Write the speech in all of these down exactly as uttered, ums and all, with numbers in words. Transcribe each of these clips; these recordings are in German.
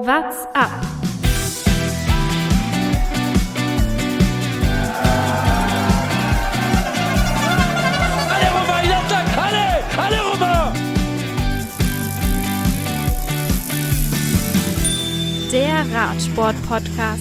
What's up? Alle rüber, Jatzak, alle! Alle rüber! Der Radsport-Podcast.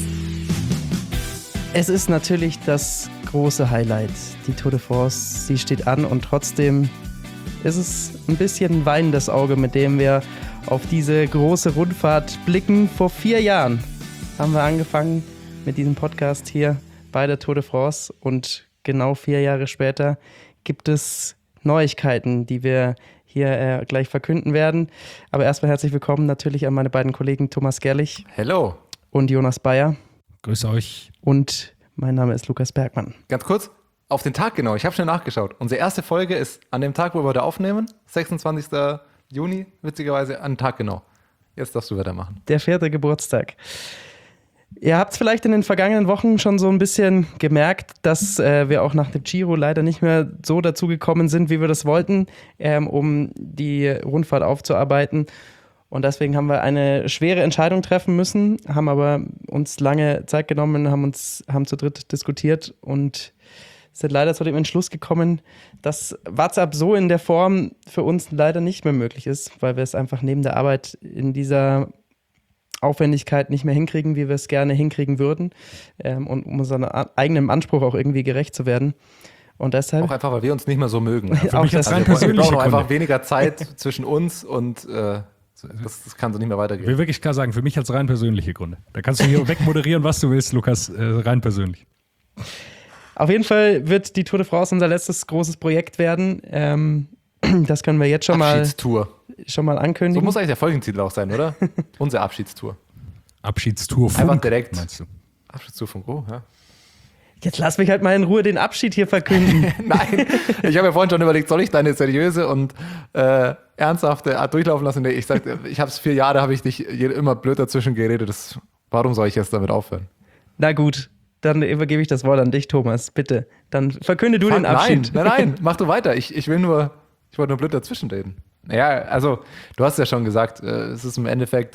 Es ist natürlich das große Highlight, die Tour de France. Sie steht an und trotzdem ist es ein bisschen ein weinendes Auge, mit dem wir auf diese große Rundfahrt blicken. Vor vier Jahren haben wir angefangen mit diesem Podcast hier bei der Tour de France und genau vier Jahre später gibt es Neuigkeiten, die wir hier äh, gleich verkünden werden. Aber erstmal herzlich willkommen natürlich an meine beiden Kollegen Thomas Gerlich. Hello. Und Jonas Bayer. Grüße euch. Und mein Name ist Lukas Bergmann. Ganz kurz, auf den Tag genau, ich habe schnell nachgeschaut. Unsere erste Folge ist an dem Tag, wo wir heute aufnehmen, sechsundzwanzigsten Juni, witzigerweise, an den Tag genau. Jetzt darfst du weitermachen. Der vierte Geburtstag. Ihr habt es vielleicht in den vergangenen Wochen schon so ein bisschen gemerkt, dass äh, wir auch nach dem Giro leider nicht mehr so dazu gekommen sind, wie wir das wollten, ähm, um die Rundfahrt aufzuarbeiten. Und deswegen haben wir eine schwere Entscheidung treffen müssen, haben aber uns lange Zeit genommen, haben uns haben zu dritt diskutiert und sind leider zu dem Entschluss gekommen, dass What's up so in der Form für uns leider nicht mehr möglich ist, weil wir es einfach neben der Arbeit in dieser Aufwendigkeit nicht mehr hinkriegen, wie wir es gerne hinkriegen würden, ähm, und um unserem eigenen Anspruch auch irgendwie gerecht zu werden. Und deshalb auch einfach, weil wir uns nicht mehr so mögen. Für mich das also rein wir brauchen persönliche einfach Gründe. weniger Zeit zwischen uns und äh, das, das kann so nicht mehr Ich weitergehen. will wirklich klar sagen, für mich als rein persönliche Gründe. Da kannst du hier wegmoderieren, was du willst, Lukas, äh, rein persönlich. Auf jeden Fall wird die Tour de France unser letztes großes Projekt werden. Ähm, das können wir jetzt schon mal, Abschiedstour. schon mal So ankündigen. muss eigentlich der Folgentitel auch sein, oder? Unsere Abschiedstour. Abschiedstour Einfach Funk, direkt. meinst du? Abschiedstour von Go, ja. Jetzt lass mich halt mal in Ruhe den Abschied hier verkünden. Nein, ich habe ja vorhin schon überlegt, soll ich deine seriöse und äh, ernsthafte Art durchlaufen lassen? Nee, ich sagte, ich habe es vier Jahre, habe ich dich je- immer blöd dazwischen geredet. Das, warum soll ich jetzt damit aufhören? Na gut, dann übergebe ich das Wort an dich, Thomas, bitte. Dann verkünde du den Nein, Abschied. nein, nein, mach du weiter. Ich, ich will nur, ich wollte nur blöd dazwischen reden. Ja, also, du hast ja schon gesagt, äh, es ist im Endeffekt,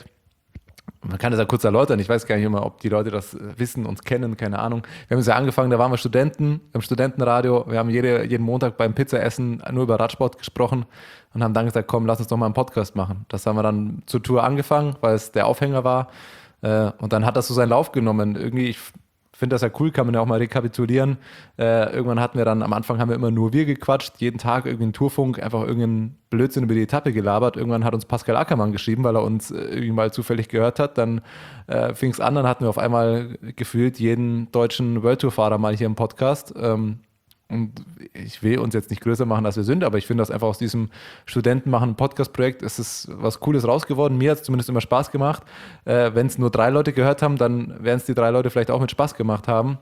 man kann das ja kurz erläutern, ich weiß gar nicht immer, ob die Leute das äh, wissen, uns kennen, keine Ahnung. Wir haben uns ja angefangen, da waren wir Studenten im Studentenradio, wir haben jede, jeden Montag beim Pizzaessen nur über Radsport gesprochen und haben dann gesagt, komm, lass uns doch mal einen Podcast machen. Das haben wir dann zur Tour angefangen, weil es der Aufhänger war, äh, und dann hat das so seinen Lauf genommen. Irgendwie, ich finde das ja cool, kann man ja auch mal rekapitulieren. Äh, irgendwann hatten wir dann, am Anfang haben wir immer nur wir gequatscht, jeden Tag irgendwie einen Tourfunk, einfach irgendeinen Blödsinn über die Etappe gelabert. Irgendwann hat uns Pascal Ackermann geschrieben, weil er uns äh, irgendwie mal zufällig gehört hat. Dann äh, fing es an, dann hatten wir auf einmal gefühlt jeden deutschen World Tour-Fahrer mal hier im Podcast. Ähm, und ich will uns jetzt nicht größer machen, als wir sind, aber ich finde, dass einfach aus diesem Studentenmachen Podcast-Projekt ist es was Cooles rausgeworden. Mir hat es zumindest immer Spaß gemacht. Äh, Wenn es nur drei Leute gehört haben, dann werden es die drei Leute vielleicht auch mit Spaß gemacht haben.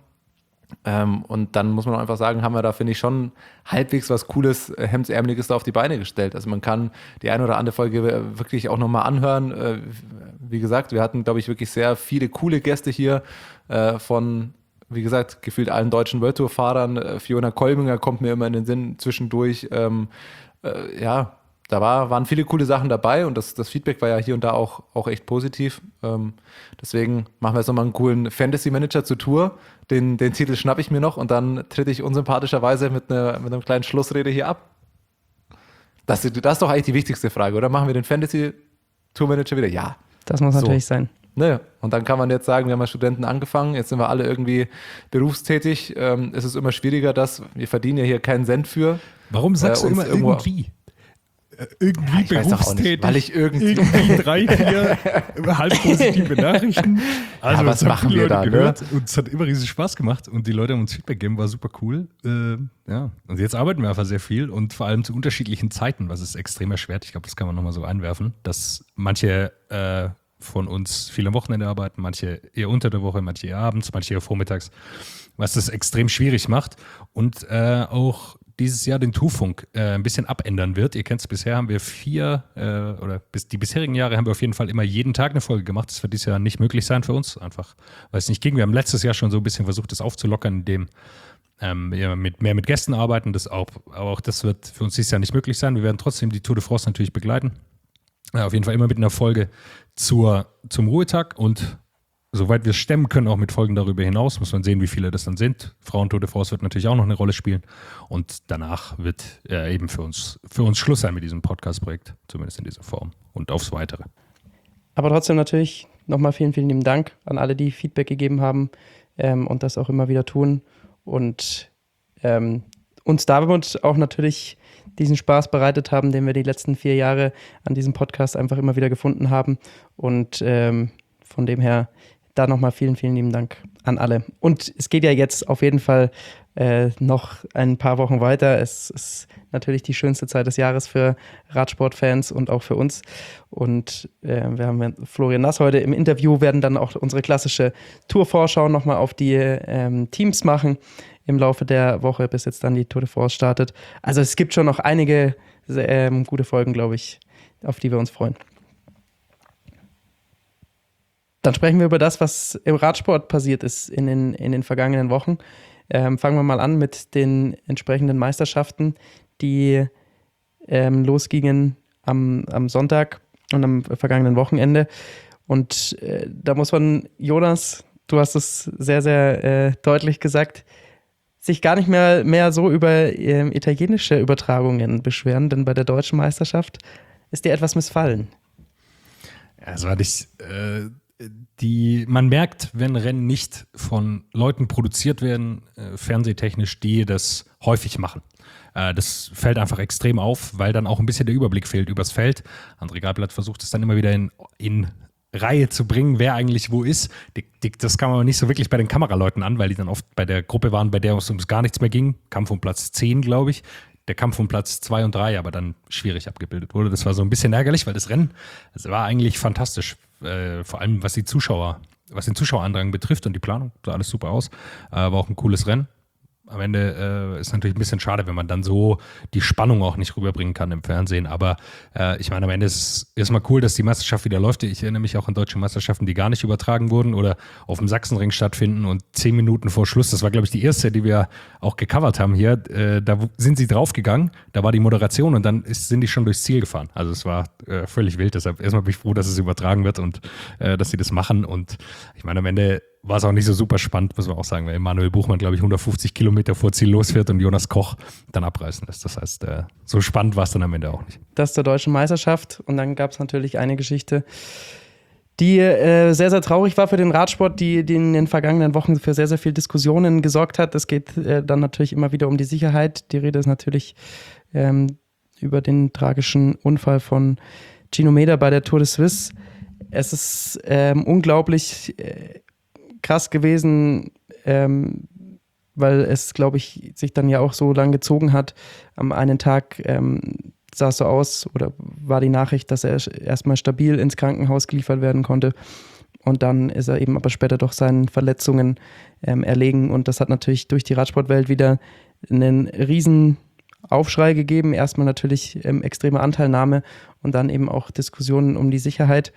Ähm, und dann muss man auch einfach sagen, haben wir da, finde ich, schon halbwegs was Cooles, äh, Hemdsärmeliges da auf die Beine gestellt. Also man kann die eine oder andere Folge wirklich auch nochmal anhören. Äh, wie gesagt, wir hatten, glaube ich, wirklich sehr viele coole Gäste hier äh, von, wie gesagt, gefühlt allen deutschen World Tour Fahrern. Äh, Fiona Kolbinger kommt mir immer in den Sinn zwischendurch. Ähm, äh, ja, da war, waren viele coole Sachen dabei und das, das Feedback war ja hier und da auch, auch echt positiv. Ähm, deswegen machen wir jetzt nochmal einen coolen Fantasy Manager zur Tour. Den, den Titel schnappe ich mir noch und dann trete ich unsympathischerweise mit einer mit einer kleinen Schlussrede hier ab. Das, das ist doch eigentlich die wichtigste Frage, oder? Machen wir den Fantasy Tour Manager wieder? Ja. Das muss So. natürlich sein. Ne, und dann kann man jetzt sagen, wir haben als Studenten angefangen, jetzt sind wir alle irgendwie berufstätig. Ähm, es ist immer schwieriger, dass wir verdienen ja hier keinen Cent für. Warum sagst Äh, du uns immer irgendwo- irgendwie? Äh, Irgendwie Ich weiß doch auch nicht, berufstätig, weil ich irgendwie- irgendwie drei, vier halb positive Nachrichten. Also Ja, was uns haben machen viele wir Leute da, ne? gehört und es hat immer riesig Spaß gemacht und die Leute haben uns Feedback gegeben, war super cool. Äh, ja, und jetzt arbeiten wir einfach sehr viel und vor allem zu unterschiedlichen Zeiten, was ist extrem erschwert. Ich glaube, das kann man nochmal so einwerfen, dass manche äh, von uns viel am Wochenende arbeiten, manche eher unter der Woche, manche eher abends, manche eher vormittags, was das extrem schwierig macht und äh, auch dieses Jahr den Tourfunk äh, ein bisschen abändern wird. Ihr kennt es, bisher haben wir vier, äh, oder bis die bisherigen Jahre haben wir auf jeden Fall immer jeden Tag eine Folge gemacht. Das wird dieses Jahr nicht möglich sein für uns, einfach weil es nicht ging. Wir haben letztes Jahr schon so ein bisschen versucht, das aufzulockern, indem ähm, wir mit, mehr mit Gästen arbeiten. Das auch, aber auch das wird für uns dieses Jahr nicht möglich sein. Wir werden trotzdem die Tour de France natürlich begleiten. Ja, auf jeden Fall immer mit einer Folge zur, zum Ruhetag und soweit wir es stemmen können, auch mit Folgen darüber hinaus. Muss man sehen, wie viele das dann sind. Frauen-Tour de France wird natürlich auch noch eine Rolle spielen. Und danach wird äh, eben für uns, für uns Schluss sein mit diesem Podcast-Projekt, zumindest in dieser Form und aufs Weitere. Aber trotzdem natürlich nochmal vielen, vielen lieben Dank an alle, die Feedback gegeben haben ähm, und das auch immer wieder tun. Und ähm, uns damit auch natürlich diesen Spaß bereitet haben, den wir die letzten vier Jahre an diesem Podcast einfach immer wieder gefunden haben. Und ähm, von dem her da nochmal vielen, vielen lieben Dank an alle. Und es geht ja jetzt auf jeden Fall äh, noch ein paar Wochen weiter. Es ist natürlich die schönste Zeit des Jahres für Radsportfans und auch für uns. Und äh, wir haben Florian Nass heute im Interview, werden dann auch unsere klassische Tour-Vorschau nochmal auf die ähm, Teams machen im Laufe der Woche, bis jetzt dann die Tour de France startet. Also es gibt schon noch einige ähm, gute Folgen, glaube ich, auf die wir uns freuen. Dann sprechen wir über das, was im Radsport passiert ist in den, in den vergangenen Wochen. Ähm, fangen wir mal an mit den entsprechenden Meisterschaften, die ähm, losgingen am, am Sonntag und am vergangenen Wochenende. Und äh, da muss man, Jonas, du hast es sehr, sehr äh, deutlich gesagt, sich gar nicht mehr, mehr so über äh, italienische Übertragungen beschweren, denn bei der deutschen Meisterschaft ist dir etwas missfallen. Ja, es war nicht... Äh Die, man merkt, wenn Rennen nicht von Leuten produziert werden, äh, fernsehtechnisch, die das häufig machen. Äh, das fällt einfach extrem auf, weil dann auch ein bisschen der Überblick fehlt übers Feld. André Greipel versucht es dann immer wieder in, in Reihe zu bringen, wer eigentlich wo ist. Die, die, das kam aber nicht so wirklich bei den Kameraleuten an, weil die dann oft bei der Gruppe waren, bei der es ums gar nichts mehr ging. Kampf um Platz zehn, glaube ich. Der Kampf um Platz zwei und drei aber dann schwierig abgebildet wurde. Das war so ein bisschen ärgerlich, weil das Rennen, das war eigentlich fantastisch. Äh, vor allem was die Zuschauer, was den Zuschauerandrang betrifft und die Planung, sah alles super aus. Äh, war auch ein cooles Rennen. Am Ende äh, ist natürlich ein bisschen schade, wenn man dann so die Spannung auch nicht rüberbringen kann im Fernsehen. Aber äh, ich meine, am Ende ist es erstmal cool, dass die Meisterschaft wieder läuft. Ich erinnere mich auch an deutsche Meisterschaften, die gar nicht übertragen wurden oder auf dem Sachsenring stattfinden und zehn Minuten vor Schluss, das war, glaube ich, die erste, die wir auch gecovert haben hier, äh, da sind sie draufgegangen, da war die Moderation und dann ist, sind die schon durchs Ziel gefahren. Also es war äh, völlig wild. Deshalb erstmal bin ich froh, dass es übertragen wird und äh, dass sie das machen. Und ich meine, am Ende war es auch nicht so super spannend, muss man auch sagen, weil Emanuel Buchmann, glaube ich, hundertfünfzig Kilometer vor Ziel losfährt und Jonas Koch dann abreißen lässt. Das heißt, äh, so spannend war es dann am Ende auch nicht. Das zur deutschen Meisterschaft. Und dann gab es natürlich eine Geschichte, die äh, sehr, sehr traurig war für den Radsport, die, die in den vergangenen Wochen für sehr, sehr viel Diskussionen gesorgt hat. Es geht äh, dann natürlich immer wieder um die Sicherheit. Die Rede ist natürlich ähm, über den tragischen Unfall von Gino Mäder bei der Tour de Suisse. Es ist ähm, unglaublich äh, krass gewesen, ähm, weil es, glaube ich, sich dann ja auch so lang gezogen hat. Am einen Tag ähm, sah es so aus oder war die Nachricht, dass er erstmal stabil ins Krankenhaus geliefert werden konnte. Und dann ist er eben aber später doch seinen Verletzungen ähm, erlegen. Und das hat natürlich durch die Radsportwelt wieder einen riesen Aufschrei gegeben. Erstmal natürlich ähm, extreme Anteilnahme und dann eben auch Diskussionen um die Sicherheit.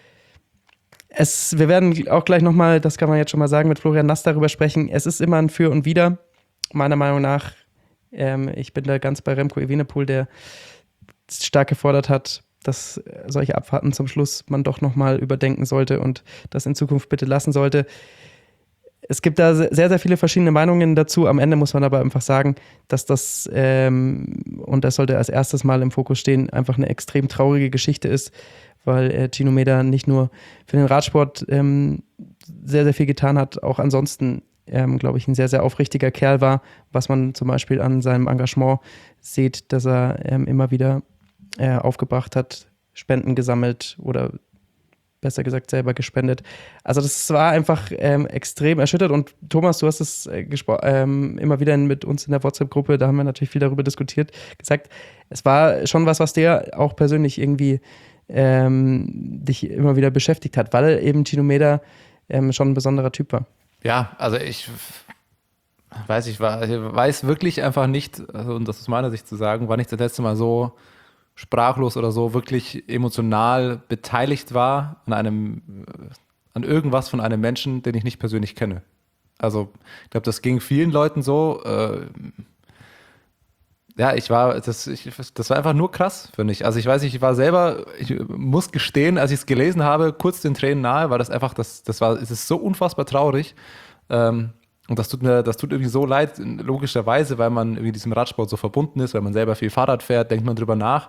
Es, wir werden auch gleich nochmal, das kann man jetzt schon mal sagen, mit Florian Nass darüber sprechen. Es ist immer ein Für und Wider, meiner Meinung nach. Ähm, ich bin da ganz bei Remco Evenepoel, der stark gefordert hat, dass solche Abfahrten zum Schluss man doch nochmal überdenken sollte und das in Zukunft bitte lassen sollte. Es gibt da sehr, sehr viele verschiedene Meinungen dazu. Am Ende muss man aber einfach sagen, dass das, ähm, und das sollte als erstes Mal im Fokus stehen, einfach eine extrem traurige Geschichte ist, weil äh, Gino Mäder nicht nur für den Radsport ähm, sehr, sehr viel getan hat, auch ansonsten, ähm, glaube ich, ein sehr, sehr aufrichtiger Kerl war, was man zum Beispiel an seinem Engagement sieht, dass er ähm, immer wieder äh, aufgebracht hat, Spenden gesammelt oder besser gesagt selber gespendet. Also das war einfach ähm, extrem erschüttert und Thomas, du hast es äh, gespro- ähm, immer wieder mit uns in der WhatsApp-Gruppe, da haben wir natürlich viel darüber diskutiert, gesagt, es war schon was, was dir auch persönlich irgendwie ähm, dich immer wieder beschäftigt hat, weil eben Gino Mäder ähm, schon ein besonderer Typ war. Ja, also ich weiß, ich, war, ich weiß wirklich einfach nicht, also, und das aus meiner Sicht zu sagen, war nicht das letzte Mal so sprachlos oder so wirklich emotional beteiligt war an einem, an irgendwas von einem Menschen, den ich nicht persönlich kenne. Also ich glaube, das ging vielen Leuten so. Äh, Ja, ich war, das, ich, das war einfach nur krass, finde ich. Also ich weiß nicht, ich war selber, ich muss gestehen, als ich es gelesen habe, kurz den Tränen nahe, weil das einfach, das, das war, es ist so unfassbar traurig. Ähm, und das tut mir, das tut irgendwie so leid, logischerweise, weil man irgendwie diesem Radsport so verbunden ist, weil man selber viel Fahrrad fährt, denkt man drüber nach.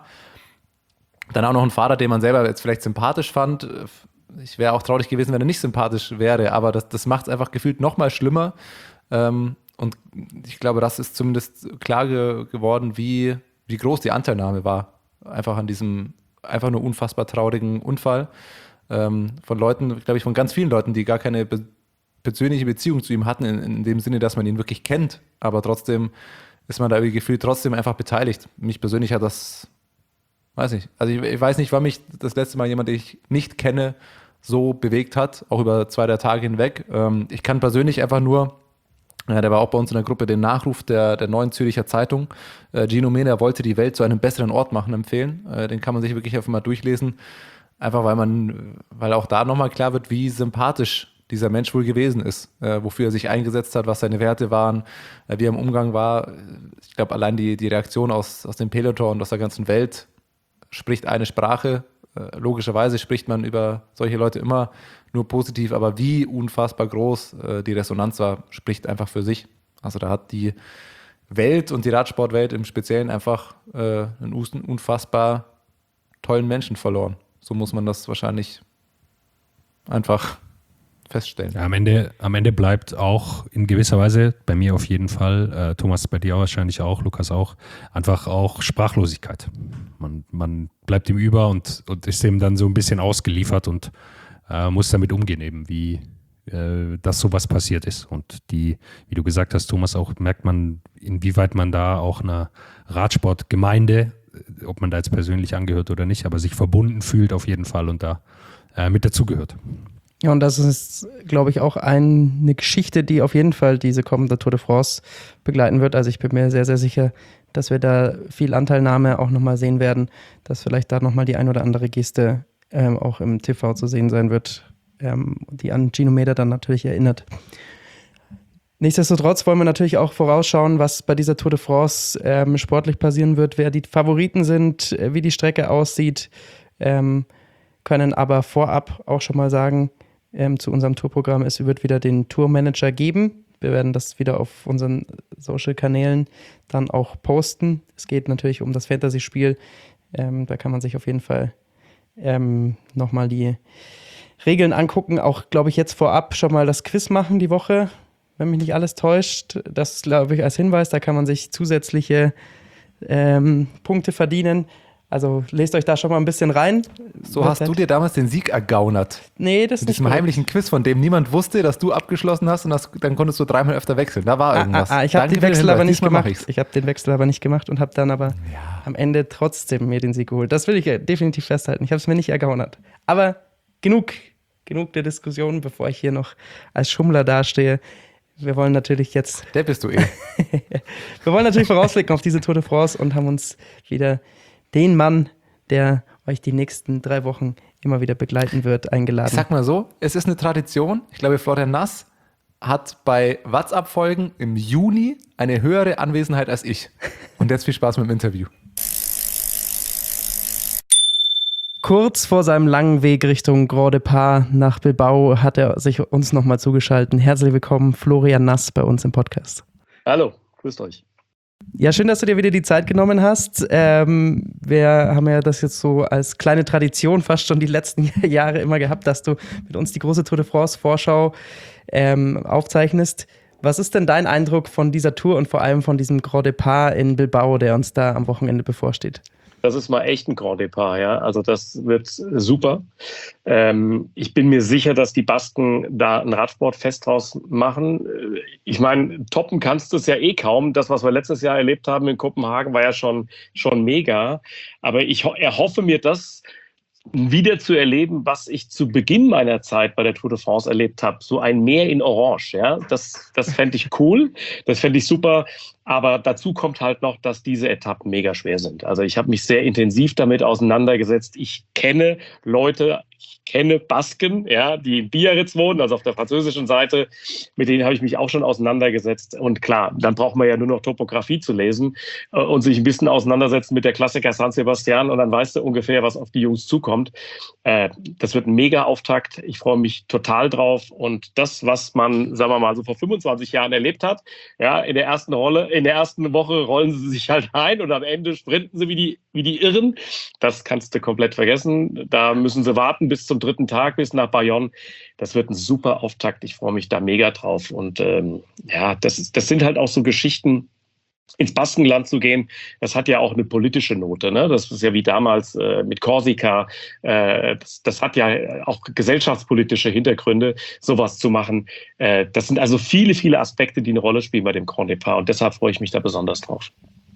Dann auch noch ein Fahrer, den man selber jetzt vielleicht sympathisch fand. Ich wäre auch traurig gewesen, wenn er nicht sympathisch wäre, aber das, das macht es einfach gefühlt noch mal schlimmer. Ähm, Und ich glaube, das ist zumindest klar ge- geworden, wie, wie groß die Anteilnahme war. Einfach an diesem einfach nur unfassbar traurigen Unfall. Ähm, von Leuten, glaube ich, von ganz vielen Leuten, die gar keine be- persönliche Beziehung zu ihm hatten, in, in dem Sinne, dass man ihn wirklich kennt. Aber trotzdem ist man da irgendwie gefühlt trotzdem einfach beteiligt. Mich persönlich hat das, weiß nicht, also ich, ich weiß nicht, wann mich das letzte Mal jemand, den ich nicht kenne, so bewegt hat, auch über zwei, drei Tage hinweg. Ähm, ich kann persönlich einfach nur Ja, der war auch bei uns in der Gruppe, den Nachruf der, der Neuen Zürcher Zeitung. Äh, Gino Mehner wollte die Welt zu einem besseren Ort machen, empfehlen. Äh, den kann man sich wirklich einfach mal durchlesen. Einfach weil man, weil auch da nochmal klar wird, wie sympathisch dieser Mensch wohl gewesen ist, äh, wofür er sich eingesetzt hat, was seine Werte waren, äh, wie er im Umgang war. Ich glaube, allein die, die Reaktion aus, aus dem Peloton und aus der ganzen Welt spricht eine Sprache. Äh, logischerweise spricht man über solche Leute immer nur positiv, aber wie unfassbar groß äh, die Resonanz war, spricht einfach für sich. Also da hat die Welt und die Radsportwelt im Speziellen einfach äh, einen unfassbar tollen Menschen verloren. So muss man das wahrscheinlich einfach feststellen. Ja, am Ende, am Ende bleibt auch in gewisser Weise, bei mir auf jeden Fall, äh, Thomas, bei dir wahrscheinlich auch, Lukas auch, einfach auch Sprachlosigkeit. Man, man bleibt ihm über und, und ist dem dann so ein bisschen ausgeliefert und äh, muss damit umgehen, eben wie äh, dass sowas passiert ist. Und die, wie du gesagt hast, Thomas, auch merkt man, inwieweit man da auch einer Radsportgemeinde, ob man da jetzt persönlich angehört oder nicht, aber sich verbunden fühlt auf jeden Fall und da äh, mit dazugehört. Ja, und das ist, glaube ich, auch ein, eine Geschichte, die auf jeden Fall diese kommende Tour de France begleiten wird. Also ich bin mir sehr, sehr sicher, dass wir da viel Anteilnahme auch nochmal sehen werden, dass vielleicht da nochmal die ein oder andere Geste ähm, auch im T V zu sehen sein wird, ähm, die an Gino Mehner dann natürlich erinnert. Nichtsdestotrotz wollen wir natürlich auch vorausschauen, was bei dieser Tour de France ähm, sportlich passieren wird, wer die Favoriten sind, äh, wie die Strecke aussieht, ähm, können aber vorab auch schon mal sagen, ähm, zu unserem Tourprogramm, es wird wieder den Tourmanager geben. Wir werden das wieder auf unseren Social-Kanälen dann auch posten. Es geht natürlich um das Fantasy-Spiel. Ähm, da kann man sich auf jeden Fall ähm, nochmal die Regeln angucken. Auch, glaube ich, jetzt vorab schon mal das Quiz machen die Woche, wenn mich nicht alles täuscht. Das glaube ich als Hinweis, da kann man sich zusätzliche ähm, Punkte verdienen. Also lest euch da schon mal ein bisschen rein. So hast du dir damals den Sieg ergaunert. Nee, das ist Mit nicht diesem korrekt. heimlichen Quiz, von dem niemand wusste, dass du abgeschlossen hast und das, dann konntest du dreimal öfter wechseln. Da war irgendwas. Ah, ah, ah, ich habe Danke den für Wechsel Hinweis. aber nicht Diesmal mach gemacht. ich's. Ich habe den Wechsel aber nicht gemacht und habe dann aber Ja. am Ende trotzdem mir den Sieg geholt. Das will ich ja definitiv festhalten. Ich habe es mir nicht ergaunert. Aber genug, genug der Diskussion, bevor ich hier noch als Schummler dastehe. Wir wollen natürlich jetzt, Der bist du eh. wir wollen natürlich vorausblicken auf diese Tour de France und haben uns wieder den Mann, der euch die nächsten drei Wochen immer wieder begleiten wird, eingeladen. Ich sag mal so, es ist eine Tradition. Ich glaube, Florian Nass hat bei WhatsApp-Folgen im Juni eine höhere Anwesenheit als ich. Und jetzt viel Spaß mit dem Interview. Kurz vor seinem langen Weg Richtung Grand Depart nach Bilbao hat er sich uns nochmal zugeschaltet. Herzlich willkommen, Florian Nass, bei uns im Podcast. Hallo, grüßt euch. Ja, schön, dass du dir wieder die Zeit genommen hast. Ähm, wir haben ja das jetzt so als kleine Tradition fast schon die letzten Jahre immer gehabt, dass du mit uns die große Tour de France Vorschau ähm, aufzeichnest. Was ist denn dein Eindruck von dieser Tour und vor allem von diesem Grand Depart in Bilbao, der uns da am Wochenende bevorsteht? Das ist mal echt ein Grand Depart, ja. Also das wird super. Ähm, ich bin mir sicher, dass die Basken da ein Radsportfest draus machen. Ich meine, toppen kannst du es ja eh kaum. Das, was wir letztes Jahr erlebt haben in Kopenhagen, war ja schon, schon mega. Aber ich erhoffe mir das wieder zu erleben, was ich zu Beginn meiner Zeit bei der Tour de France erlebt habe. So ein Meer in Orange, ja. Das, das fände ich cool. Das fände ich super. Aber dazu kommt halt noch, dass diese Etappen mega schwer sind. Also ich habe mich sehr intensiv damit auseinandergesetzt. Ich kenne Leute ich kenne Basken, ja, die in Biarritz wohnen, also auf der französischen Seite. Mit denen habe ich mich auch schon auseinandergesetzt. Und klar, dann braucht man ja nur noch Topografie zu lesen äh, und sich ein bisschen auseinandersetzen mit der Klassiker San Sebastian. Und dann weißt du ungefähr, was auf die Jungs zukommt. Äh, das wird ein Mega-Auftakt. Ich freue mich total drauf. Und das, was man, sagen wir mal, so vor fünfundzwanzig Jahren erlebt hat, ja, in der ersten Rolle, in der ersten Woche rollen sie sich halt ein und am Ende sprinten sie wie die, wie die Irren. Das kannst du komplett vergessen. Da müssen sie warten bis zum dritten Tag, bis nach Bayonne. Das wird ein super Auftakt. Ich freue mich da mega drauf. Und ähm, ja, das, ist, das sind halt auch so Geschichten, ins Baskenland zu gehen. Das hat ja auch eine politische Note. Ne? Das ist ja wie damals äh, mit Korsika. Äh, das, das hat ja auch gesellschaftspolitische Hintergründe, sowas zu machen. Äh, das sind also viele, viele Aspekte, die eine Rolle spielen bei dem Grand Départ. Und deshalb freue ich mich da besonders drauf.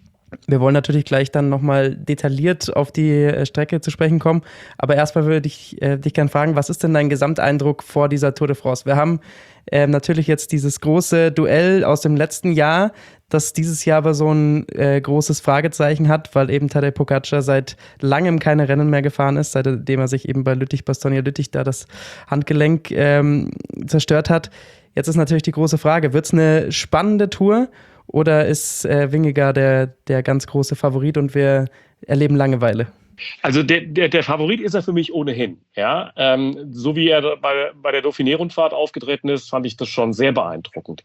Wir wollen natürlich gleich dann nochmal detailliert auf die äh, Strecke zu sprechen kommen. Aber erstmal würde ich äh, dich gerne fragen, was ist denn dein Gesamteindruck vor dieser Tour de France? Wir haben äh, natürlich jetzt dieses große Duell aus dem letzten Jahr, das dieses Jahr aber so ein äh, großes Fragezeichen hat, weil eben Tadej Pogačar seit langem keine Rennen mehr gefahren ist, seitdem er sich eben bei Lüttich-Bastogne-Lüttich da das Handgelenk ähm, zerstört hat. Jetzt ist natürlich die große Frage, wird es eine spannende Tour? Oder ist äh, Vingegaard der, der ganz große Favorit und wir erleben Langeweile? Also der, der, der Favorit ist er für mich ohnehin. Ja? Ähm, so wie er bei, bei der Dauphiné-Rundfahrt aufgetreten ist, fand ich das schon sehr beeindruckend.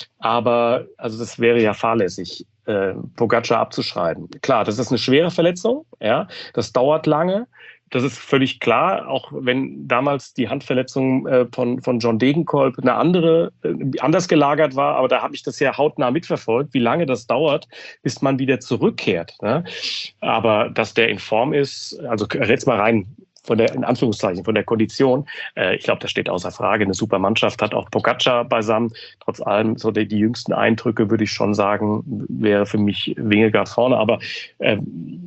Aber also das wäre ja fahrlässig, äh, Pogačar abzuschreiben. Klar, das ist eine schwere Verletzung. Ja? Das dauert lange. Das ist völlig klar, auch wenn damals die Handverletzung äh, von, von John Degenkolb eine andere, äh, anders gelagert war, aber da habe ich das ja hautnah mitverfolgt, wie lange das dauert, bis man wieder zurückkehrt. Ne? Aber dass der in Form ist, also jetzt mal rein von der, in Anführungszeichen, von der Kondition, äh, ich glaube, das steht außer Frage. Eine super Mannschaft hat auch Pogačar beisammen. Trotz allem, so die, die jüngsten Eindrücke, würde ich schon sagen, wäre für mich Vingegaard vorne, aber äh,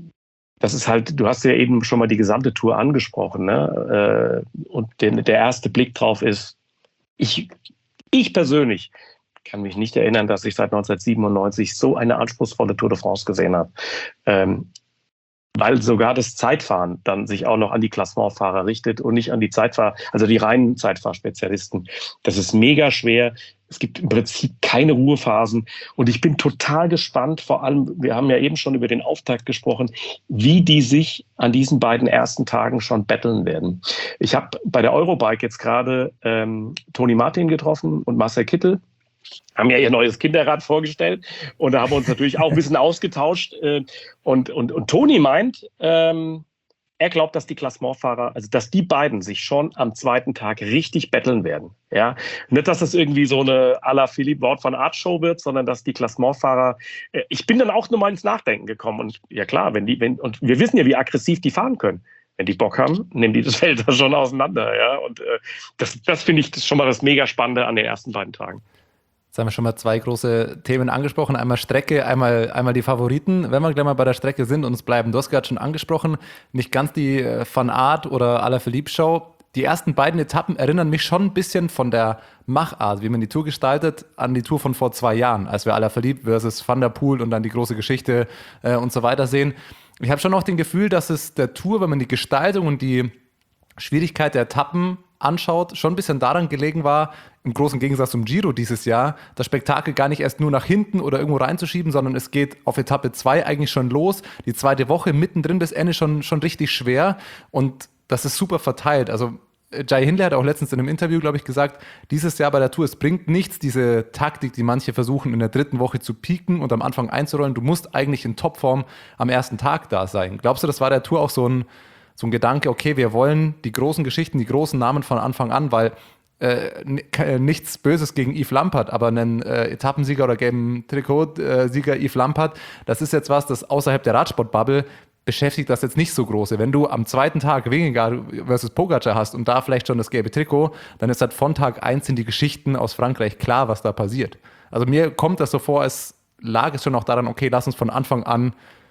das ist halt, du hast ja eben schon mal die gesamte Tour angesprochen, ne? Und den, der erste Blick drauf ist, ich, ich persönlich kann mich nicht erinnern, dass ich seit neunzehnhundertsiebenundneunzig so eine anspruchsvolle Tour de France gesehen habe. Ähm, weil sogar das Zeitfahren dann sich auch noch an die Klassementfahrer richtet und nicht an die Zeitfahr, also die reinen Zeitfahrspezialisten. Das ist mega schwer. Es gibt im Prinzip keine Ruhephasen. Und ich bin total gespannt, vor allem, wir haben ja eben schon über den Auftakt gesprochen, wie die sich an diesen beiden ersten Tagen schon battlen werden. Ich habe bei der Eurobike jetzt gerade ähm, Toni Martin getroffen und Marcel Kittel. Haben ja ihr neues Kinderrad vorgestellt und da haben wir uns natürlich auch ein bisschen ausgetauscht. Und, und, und Toni meint, ähm, er glaubt, dass die Klassementfahrer, also dass die beiden sich schon am zweiten Tag richtig betteln werden. Ja? Nicht, dass das irgendwie so eine à la Philippe Wout van Aert Show wird, sondern dass die Klassementfahrer, äh, ich bin dann auch nur mal ins Nachdenken gekommen. Und ja klar, wenn die, wenn, und wir wissen ja, wie aggressiv die fahren können. Wenn die Bock haben, nehmen die das Feld da schon auseinander. Ja? Und äh, das, das finde ich das schon mal das mega Spannende an den ersten beiden Tagen. Jetzt haben wir schon mal zwei große Themen angesprochen. Einmal Strecke, einmal, einmal die Favoriten. Wenn wir gleich mal bei der Strecke sind und uns bleiben, du hast gerade schon angesprochen, nicht ganz die Van Aert oder Alaphilippe Show. Die ersten beiden Etappen erinnern mich schon ein bisschen von der Machart, wie man die Tour gestaltet, an die Tour von vor zwei Jahren, als wir Alaphilippe versus Van der Poel und dann die große Geschichte äh, und so weiter sehen. Ich habe schon auch das Gefühl, dass es der Tour, wenn man die Gestaltung und die Schwierigkeit der Etappen anschaut, schon ein bisschen daran gelegen war, im großen Gegensatz zum Giro dieses Jahr, das Spektakel gar nicht erst nur nach hinten oder irgendwo reinzuschieben, sondern es geht auf Etappe zwei eigentlich schon los. Die zweite Woche mittendrin das Ende schon, schon richtig schwer und das ist super verteilt. Also Jai Hindley hat auch letztens in einem Interview, glaube ich, gesagt, dieses Jahr bei der Tour, es bringt nichts, diese Taktik, die manche versuchen, in der dritten Woche zu pieken und am Anfang einzurollen. Du musst eigentlich in Topform am ersten Tag da sein. Glaubst du, das war der Tour auch so ein So ein Gedanke, okay, wir wollen die großen Geschichten, die großen Namen von Anfang an, weil äh, n- nichts Böses gegen Yves Lampert, aber einen äh, Etappensieger oder gelben Trikotsieger Yves Lampert, das ist jetzt was, das außerhalb der Radsportbubble beschäftigt das jetzt nicht so große. Wenn du am zweiten Tag Vingegaard versus Pogačar hast und da vielleicht schon das gelbe Trikot, dann ist halt von Tag eins sind die Geschichten aus Frankreich klar, was da passiert. Also mir kommt das so vor, als lag es schon auch daran, okay, lass uns von Anfang an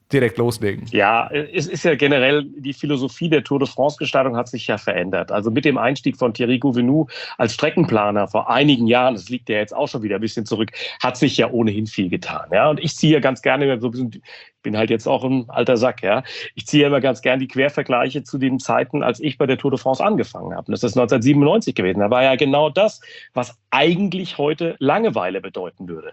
direkt loslegen. Ja, es ist ja generell, die Philosophie der Tour de France-Gestaltung hat sich ja verändert. Also mit dem Einstieg von Thierry Gouvenou als Streckenplaner vor einigen Jahren, das liegt ja jetzt auch schon wieder ein bisschen zurück, hat sich ja ohnehin viel getan. Ja, und ich ziehe ja ganz gerne so ein bisschen, ich bin halt jetzt auch ein alter Sack, ja. Ich ziehe ja immer ganz gerne die Quervergleiche zu den Zeiten, als ich bei der Tour de France angefangen habe. Und das ist neunzehnhundertsiebenundneunzig gewesen. Da war ja genau das, was eigentlich heute Langeweile bedeuten würde.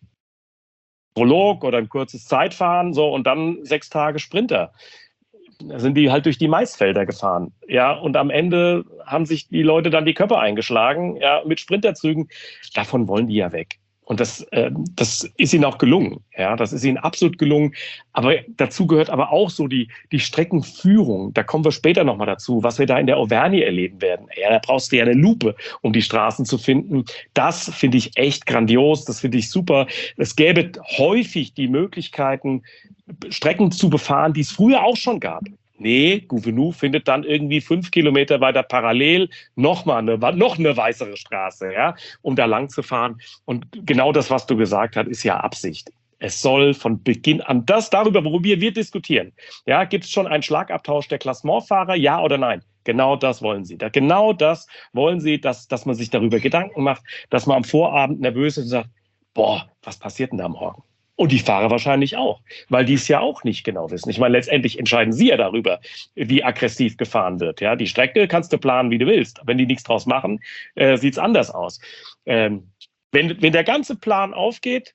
Prolog oder ein kurzes Zeitfahren, so, und dann sechs Tage Sprinter. Da sind die halt durch die Maisfelder gefahren. Ja, und am Ende haben sich die Leute dann die Köpfe eingeschlagen, ja, mit Sprinterzügen. Davon wollen die ja weg. Und das, äh, das ist ihnen auch gelungen. Ja, das ist ihnen absolut gelungen. Aber dazu gehört aber auch so die, die Streckenführung. Da kommen wir später nochmal dazu, was wir da in der Auvergne erleben werden. Ja, da brauchst du ja eine Lupe, um die Straßen zu finden. Das finde ich echt grandios. Das finde ich super. Es gäbe häufig die Möglichkeiten, Strecken zu befahren, die es früher auch schon gab. Nee, Gouvenou findet dann irgendwie fünf Kilometer weiter parallel nochmal eine, noch eine weißere Straße, ja, um da lang zu fahren. Und genau das, was du gesagt hast, ist ja Absicht. Es soll von Beginn an das, darüber, worüber wir diskutieren. Ja, gibt es schon einen Schlagabtausch der Klassementfahrer, ja oder nein? Genau das wollen sie. Da, genau das wollen sie, dass, dass man sich darüber Gedanken macht, dass man am Vorabend nervös ist und sagt, boah, was passiert denn da morgen? Und die Fahrer wahrscheinlich auch, weil die es ja auch nicht genau wissen. Ich meine, letztendlich entscheiden sie ja darüber, wie aggressiv gefahren wird. Ja, die Strecke kannst du planen, wie du willst. Wenn die nichts draus machen, äh, sieht es anders aus. Ähm, wenn, wenn der ganze Plan aufgeht,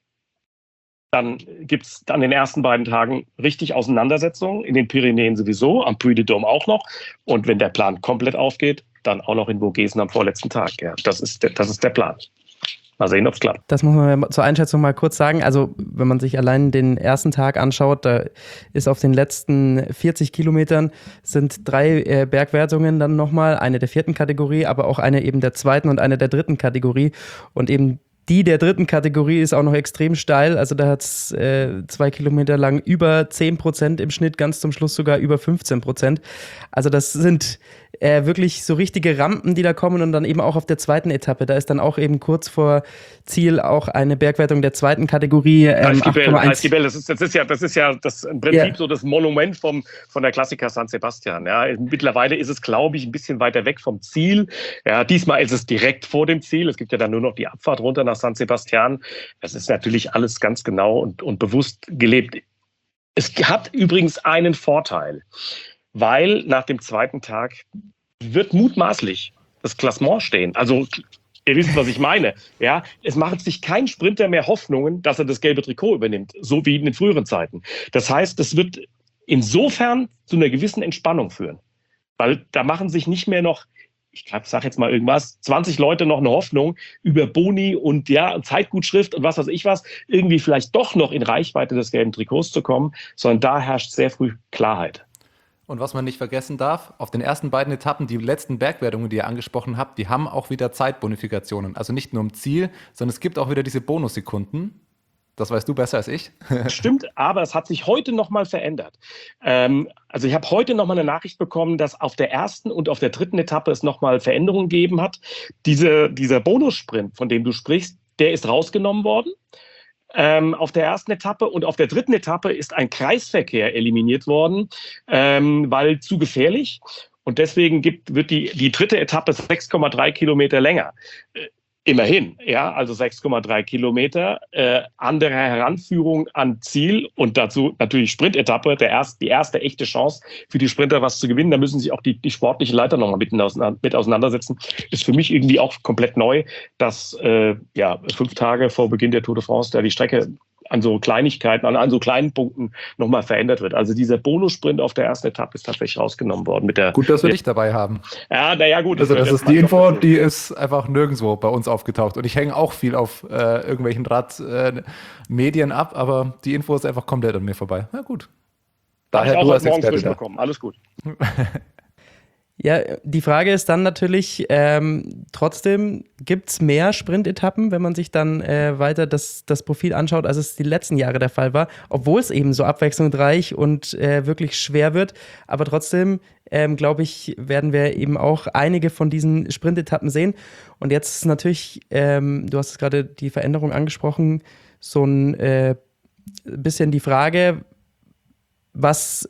dann gibt es an den ersten beiden Tagen richtig Auseinandersetzungen, in den Pyrenäen sowieso, am Puy de Dôme auch noch. Und wenn der Plan komplett aufgeht, dann auch noch in Vogesen am vorletzten Tag. Ja, das ist der, das ist der Plan. Mal sehen, ob es klappt. Das muss man zur Einschätzung mal kurz sagen. Also wenn man sich allein den ersten Tag anschaut, da ist auf den letzten vierzig Kilometern sind drei äh, Bergwertungen dann nochmal, eine der vierten Kategorie, aber auch eine eben der zweiten und eine der dritten Kategorie. Und eben die der dritten Kategorie ist auch noch extrem steil. Also da hat es äh, zwei Kilometer lang über zehn Prozent im Schnitt, ganz zum Schluss sogar über fünfzehn Prozent. Also das sind äh, wirklich so richtige Rampen, die da kommen. Und dann eben auch auf der zweiten Etappe, da ist dann auch eben kurz vor Ziel auch eine Bergwertung der zweiten Kategorie. Ähm, Eisgibel, das ist, das ist ja, das ist ja das im Prinzip yeah. so das Monument vom, von der Klassiker San Sebastian. Ja. Mittlerweile ist es, glaube ich, ein bisschen weiter weg vom Ziel. Ja, diesmal ist es direkt vor dem Ziel. Es gibt ja dann nur noch die Abfahrt runter nach San Sebastian. Das ist natürlich alles ganz genau und, und bewusst gelebt. Es hat übrigens einen Vorteil, weil nach dem zweiten Tag wird mutmaßlich das Klassement stehen. Also ihr wisst, was ich meine. Ja, es macht sich kein Sprinter mehr Hoffnungen, dass er das gelbe Trikot übernimmt, so wie in den früheren Zeiten. Das heißt, es wird insofern zu einer gewissen Entspannung führen, weil da machen sich nicht mehr noch, ich glaube, sag jetzt mal irgendwas, zwanzig Leute noch eine Hoffnung über Boni und ja, Zeitgutschrift und was weiß ich was, irgendwie vielleicht doch noch in Reichweite des gelben Trikots zu kommen, sondern da herrscht sehr früh Klarheit. Und was man nicht vergessen darf, auf den ersten beiden Etappen, die letzten Bergwertungen, die ihr angesprochen habt, die haben auch wieder Zeitbonifikationen. Also nicht nur im Ziel, sondern es gibt auch wieder diese Bonussekunden. Das weißt du besser als ich. Stimmt, aber es hat sich heute nochmal verändert. Ähm, also ich habe heute nochmal eine Nachricht bekommen, dass auf der ersten und auf der dritten Etappe es nochmal Veränderungen gegeben hat. Diese, dieser Bonussprint, von dem du sprichst, der ist rausgenommen worden. Ähm, auf der ersten Etappe und auf der dritten Etappe ist ein Kreisverkehr eliminiert worden, ähm, weil zu gefährlich. Und deswegen gibt, wird die, die dritte Etappe sechs Komma drei Kilometer länger. Äh, immerhin, ja, also sechs Komma drei Kilometer, äh, andere Heranführung an Ziel und dazu natürlich Sprintetappe, der erst, die erste echte Chance für die Sprinter, was zu gewinnen. Da müssen sich auch die, die sportliche Leiter nochmal mit, mit auseinandersetzen. Ist für mich irgendwie auch komplett neu, dass äh, ja, fünf Tage vor Beginn der Tour de France da die Strecke an so Kleinigkeiten, an, an so kleinen Punkten nochmal verändert wird. Also dieser Bonussprint auf der ersten Etappe ist tatsächlich rausgenommen worden. Mit der, gut, dass wir dich dabei haben. Ja, naja, gut. Also das, das ist die Info, die ist einfach nirgendwo bei uns aufgetaucht. Und ich hänge auch viel auf äh, irgendwelchen Radmedien äh, ab, aber die Info ist einfach komplett an mir vorbei. Na gut. Daher du als Experte bekommen. Alles gut. Ja, die Frage ist dann natürlich, ähm, trotzdem gibt es mehr Sprintetappen, wenn man sich dann äh, weiter das, das Profil anschaut, als es die letzten Jahre der Fall war, obwohl es eben so abwechslungsreich und äh, wirklich schwer wird. Aber trotzdem, ähm, glaube ich, werden wir eben auch einige von diesen Sprintetappen sehen. Und jetzt ist natürlich, ähm, du hast gerade die Veränderung angesprochen, so ein äh, bisschen die Frage, was,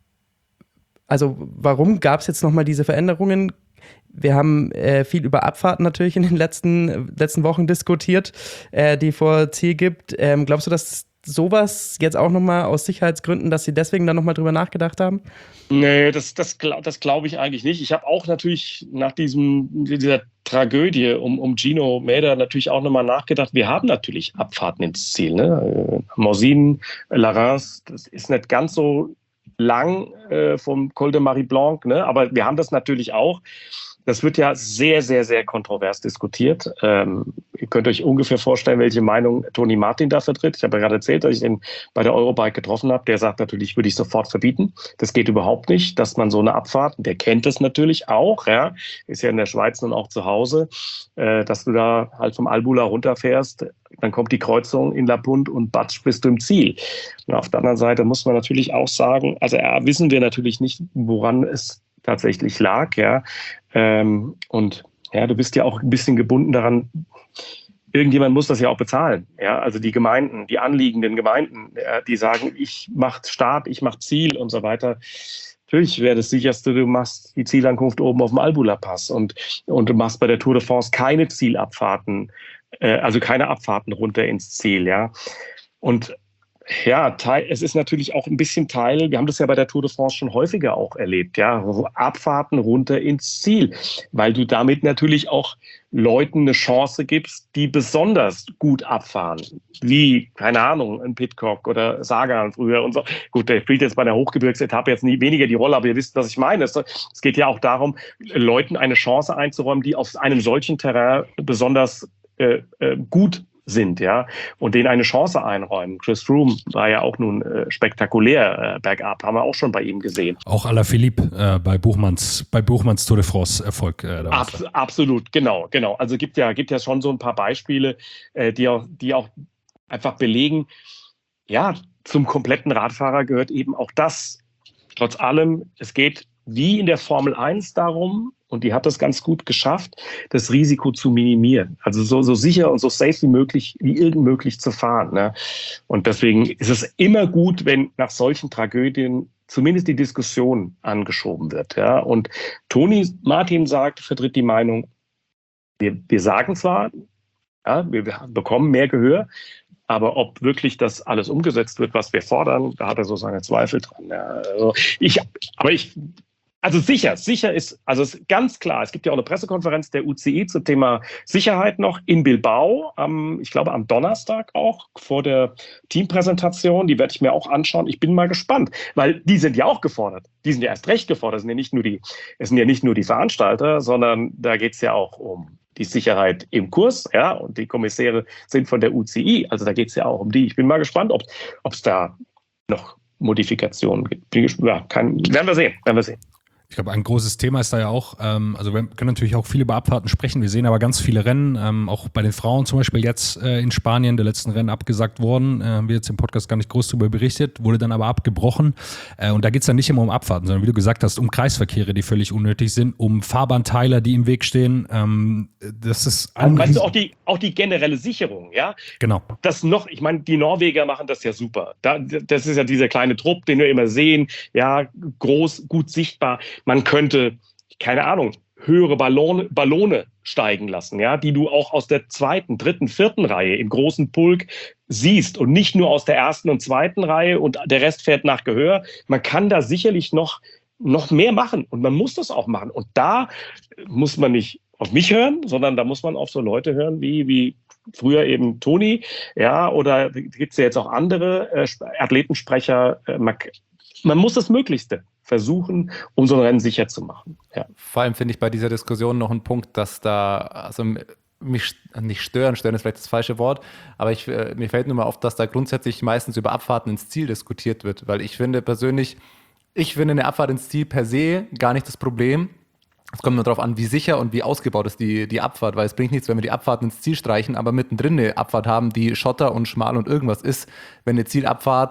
also warum gab es jetzt nochmal diese Veränderungen? Wir haben äh, viel über Abfahrten natürlich in den letzten, letzten Wochen diskutiert, äh, die vor Ziel gibt. Ähm, glaubst du, dass sowas jetzt auch nochmal aus Sicherheitsgründen, dass sie deswegen dann nochmal drüber nachgedacht haben? Nee, das, das, das glaube ich eigentlich nicht. Ich habe auch natürlich nach diesem, dieser Tragödie um, um Gino Mäder natürlich auch nochmal nachgedacht. Wir haben natürlich Abfahrten ins Ziel. Ne? Morzine, Larens, das ist nicht ganz so lang äh, vom Col de Marie Blanc, ne? Aber wir haben das natürlich auch. Das wird ja sehr, sehr, sehr kontrovers diskutiert. Ähm, ihr könnt euch ungefähr vorstellen, welche Meinung Toni Martin da vertritt. Ich habe ja gerade erzählt, dass ich ihn bei der Eurobike getroffen habe. Der sagt natürlich, würde ich sofort verbieten. Das geht überhaupt nicht, dass man so eine Abfahrt, der kennt das natürlich auch, ja, ist ja in der Schweiz nun auch zu Hause, äh, dass du da halt vom Albula runterfährst, dann kommt die Kreuzung in La Punt und batsch bist du im Ziel. Und auf der anderen Seite muss man natürlich auch sagen, also ja, wissen wir natürlich nicht, woran es tatsächlich lag, ja. Ähm, und ja, du bist ja auch ein bisschen gebunden daran, irgendjemand muss das ja auch bezahlen. Ja, also die Gemeinden, die anliegenden Gemeinden, ja, die sagen, ich mache Start, ich mache Ziel und so weiter. Natürlich wäre das sicherste, du machst die Zielankunft oben auf dem Albula-Pass und, und du machst bei der Tour de France keine Zielabfahrten, äh, also keine Abfahrten runter ins Ziel, ja. Und ja, es ist natürlich auch ein bisschen Teil, wir haben das ja bei der Tour de France schon häufiger auch erlebt, ja, Abfahrten runter ins Ziel, weil du damit natürlich auch Leuten eine Chance gibst, die besonders gut abfahren, wie, keine Ahnung, ein Pidcock oder Sagan früher und so. Gut, der spielt jetzt bei der Hochgebirgsetappe jetzt nie weniger die Rolle, aber ihr wisst, was ich meine. Es, es geht ja auch darum, Leuten eine Chance einzuräumen, die auf einem solchen Terrain besonders äh, äh, gut sind, ja, und denen eine Chance einräumen. Chris Froome war ja auch nun äh, spektakulär äh, bergab, haben wir auch schon bei ihm gesehen. Auch Alaphilippe äh, bei Buchmanns, bei Buchmanns Tour de France Erfolg. Äh, Ab, absolut, genau, genau. Also gibt ja, gibt ja schon so ein paar Beispiele, äh, die auch, die auch einfach belegen, ja, zum kompletten Radfahrer gehört eben auch das. Trotz allem, es geht wie in der Formel eins darum, und die hat das ganz gut geschafft, das Risiko zu minimieren. Also so, so sicher und so safe wie möglich, wie irgend möglich zu fahren. Ne? Und deswegen ist es immer gut, wenn nach solchen Tragödien zumindest die Diskussion angeschoben wird. Ja? Und Toni Martin sagt, vertritt die Meinung, wir, wir sagen zwar, ja, wir bekommen mehr Gehör, aber ob wirklich das alles umgesetzt wird, was wir fordern, da hat er so seine Zweifel dran. Ja? Also ich, aber ich... Also sicher, sicher ist, also es ist ganz klar, es gibt ja auch eine Pressekonferenz der U C I zum Thema Sicherheit noch in Bilbao, am, ich glaube am Donnerstag auch, vor der Teampräsentation, die werde ich mir auch anschauen. Ich bin mal gespannt, weil die sind ja auch gefordert. Die sind ja erst recht gefordert. Es sind ja nicht nur die, es sind ja nicht nur die Veranstalter, sondern da geht es ja auch um die Sicherheit im Kurs, ja, und die Kommissäre sind von der U C I, also da geht es ja auch um die. Ich bin mal gespannt, ob es da noch Modifikationen gibt. Bin gespannt, ja, kann, werden wir sehen, werden wir sehen. Ich glaube, ein großes Thema ist da ja auch, ähm, also wir können natürlich auch viel über Abfahrten sprechen, wir sehen aber ganz viele Rennen, ähm, auch bei den Frauen zum Beispiel jetzt äh, in Spanien, der letzten Rennen abgesagt worden, äh, haben wir jetzt im Podcast gar nicht groß darüber berichtet, wurde dann aber abgebrochen äh, und da geht es dann nicht immer um Abfahrten, sondern wie du gesagt hast, um Kreisverkehre, die völlig unnötig sind, um Fahrbahnteiler, die im Weg stehen, ähm, das ist... Also, meinst du auch die, auch die generelle Sicherung, ja? Genau. Das noch, ich meine, die Norweger machen das ja super, da, das ist ja dieser kleine Trupp, den wir immer sehen, ja, groß, gut sichtbar. Man könnte, keine Ahnung, höhere Ballone, Ballone steigen lassen, ja, die du auch aus der zweiten, dritten, vierten Reihe im großen Pulk siehst und nicht nur aus der ersten und zweiten Reihe und der Rest fährt nach Gehör. Man kann da sicherlich noch, noch mehr machen und man muss das auch machen. Und da muss man nicht auf mich hören, sondern da muss man auf so Leute hören wie, wie früher eben Toni, ja, oder gibt es ja jetzt auch andere äh, Athletensprecher. Äh, man, man muss das Möglichste versuchen, um so ein Rennen sicher zu machen. Ja. Vor allem finde ich bei dieser Diskussion noch einen Punkt, dass da, also mich nicht stören, stören ist vielleicht das falsche Wort, aber ich, mir fällt nur mal auf, dass da grundsätzlich meistens über Abfahrten ins Ziel diskutiert wird, weil ich finde persönlich, ich finde eine Abfahrt ins Ziel per se gar nicht das Problem. Es kommt nur darauf an, wie sicher und wie ausgebaut ist die, die Abfahrt, weil es bringt nichts, wenn wir die Abfahrt ins Ziel streichen, aber mittendrin eine Abfahrt haben, die Schotter und schmal und irgendwas ist. Wenn eine Zielabfahrt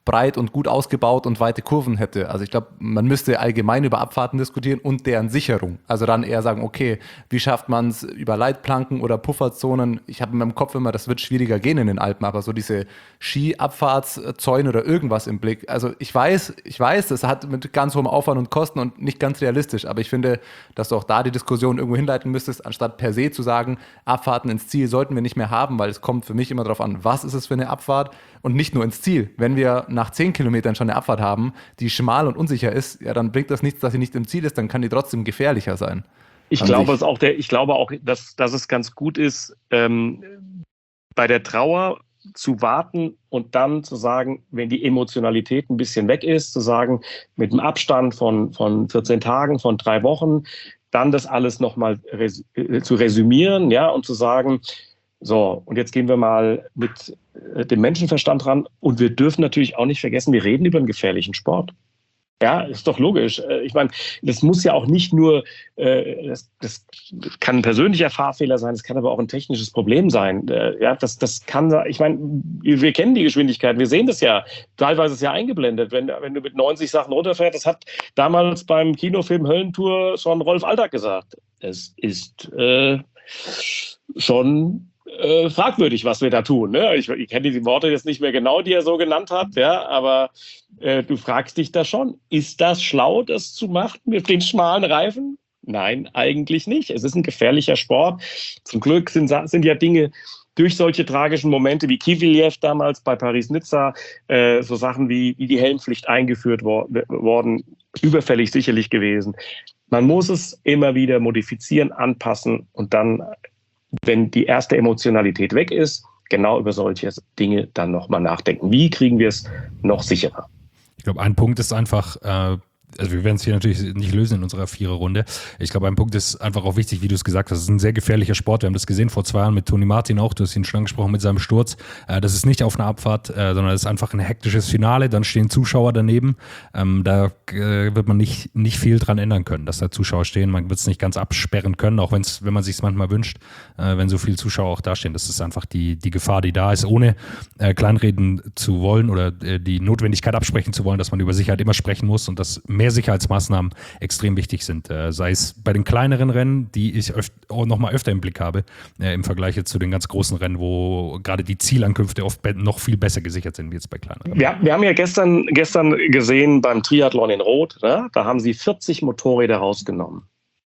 breit und gut ausgebaut und weite Kurven hätte. Also ich glaube, man müsste allgemein über Abfahrten diskutieren und deren Sicherung. Also dann eher sagen, okay, wie schafft man es über Leitplanken oder Pufferzonen? Ich habe in meinem Kopf immer, das wird schwieriger gehen in den Alpen, aber so diese Skiabfahrtszäune oder irgendwas im Blick. Also ich weiß, ich weiß, das hat mit ganz hohem Aufwand und Kosten und nicht ganz realistisch, aber ich finde, dass du auch da die Diskussion irgendwo hinleiten müsstest, anstatt per se zu sagen, Abfahrten ins Ziel sollten wir nicht mehr haben, weil es kommt für mich immer darauf an, was ist es für eine Abfahrt und nicht nur ins Ziel. Wenn wir nach zehn Kilometern schon eine Abfahrt haben, die schmal und unsicher ist, ja, dann bringt das nichts, dass sie nicht im Ziel ist, dann kann die trotzdem gefährlicher sein. Ich glaube, es auch der, ich glaube auch, dass, dass es ganz gut ist, ähm, bei der Trauer zu warten und dann zu sagen, wenn die Emotionalität ein bisschen weg ist, zu sagen, mit einem Abstand von, von vierzehn Tagen, von drei Wochen, dann das alles nochmal res- äh, zu resümieren, ja, und zu sagen, so, und jetzt gehen wir mal mit äh, dem Menschenverstand ran. Und wir dürfen natürlich auch nicht vergessen, wir reden über einen gefährlichen Sport. Ja, ist doch logisch. Äh, Ich meine, das muss ja auch nicht nur, äh, das, das kann ein persönlicher Fahrfehler sein, es kann aber auch ein technisches Problem sein. Äh, Ja, das, das kann, ich meine, wir kennen die Geschwindigkeit, wir sehen das ja. Teilweise ist ja eingeblendet, wenn, wenn du mit neunzig Sachen runterfährst. Das hat damals beim Kinofilm Höllentour schon Rolf Aldag gesagt. Es ist äh, schon Äh, fragwürdig, was wir da tun. Ne? Ich, ich kenne die Worte jetzt nicht mehr genau, die er so genannt hat, ja, aber äh, du fragst dich da schon, ist das schlau, das zu machen mit den schmalen Reifen? Nein, eigentlich nicht. Es ist ein gefährlicher Sport. Zum Glück sind, sind ja Dinge durch solche tragischen Momente wie Kivilev damals bei Paris-Nizza, äh, so Sachen wie, wie die Helmpflicht eingeführt wor- worden, überfällig sicherlich gewesen. Man muss es immer wieder modifizieren, anpassen und dann, wenn die erste Emotionalität weg ist, genau über solche Dinge dann nochmal nachdenken. Wie kriegen wir es noch sicherer? Ich glaube, ein Punkt ist einfach, äh, also wir werden es hier natürlich nicht lösen in unserer Viererrunde. Ich glaube, ein Punkt ist einfach auch wichtig, wie du es gesagt hast. Es ist ein sehr gefährlicher Sport. Wir haben das gesehen vor zwei Jahren mit Toni Martin auch. Du hast ihn schon angesprochen mit seinem Sturz. Äh, das ist nicht auf einer Abfahrt, äh, sondern es ist einfach ein hektisches Finale. Dann stehen Zuschauer daneben. Ähm, da äh, wird man nicht, nicht viel dran ändern können, dass da Zuschauer stehen. Man wird es nicht ganz absperren können, auch wenn's, wenn man sich es manchmal wünscht, äh, wenn so viele Zuschauer auch da stehen. Das ist einfach die, die Gefahr, die da ist, ohne äh, kleinreden zu wollen oder äh, die Notwendigkeit absprechen zu wollen, dass man über Sicherheit immer sprechen muss und dass mehr Sicherheitsmaßnahmen extrem wichtig sind. Äh, sei es bei den kleineren Rennen, die ich öf- auch noch mal öfter im Blick habe, äh, im Vergleich jetzt zu den ganz großen Rennen, wo gerade die Zielankünfte oft be- noch viel besser gesichert sind, wie jetzt bei kleineren. Wir, wir haben ja gestern, gestern gesehen beim Triathlon in Rot, ne? Da haben sie vierzig Motorräder rausgenommen.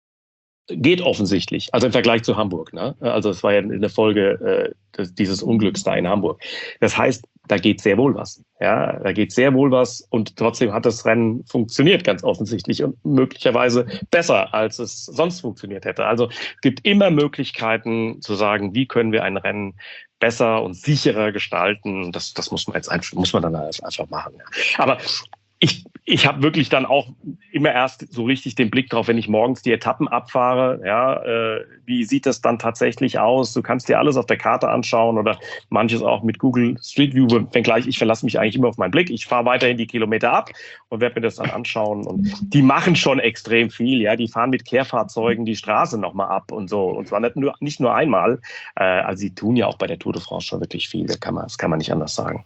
Geht offensichtlich, also im Vergleich zu Hamburg. Ne? Also es war ja eine Folge äh, des, dieses Unglücks da in Hamburg. Das heißt, da geht sehr wohl was. Ja, da geht sehr wohl was und trotzdem hat das Rennen funktioniert ganz offensichtlich und möglicherweise besser, als es sonst funktioniert hätte. Also es gibt immer Möglichkeiten zu sagen, wie können wir ein Rennen besser und sicherer gestalten. Das, das muss man jetzt einfach, muss man dann einfach machen. Ja. Aber ich, ich habe wirklich dann auch immer erst so richtig den Blick drauf, wenn ich morgens die Etappen abfahre, ja, äh, wie sieht das dann tatsächlich aus? Du kannst dir alles auf der Karte anschauen oder manches auch mit Google Street View, wenngleich ich verlasse mich eigentlich immer auf meinen Blick. Ich fahre weiterhin die Kilometer ab und werde mir das dann anschauen. Und die machen schon extrem viel, ja, die fahren mit Kehrfahrzeugen die Straße nochmal ab und so. Und zwar nicht nur, nicht nur einmal. Äh, also sie tun ja auch bei der Tour de France schon wirklich viel, das kann man, das kann man nicht anders sagen.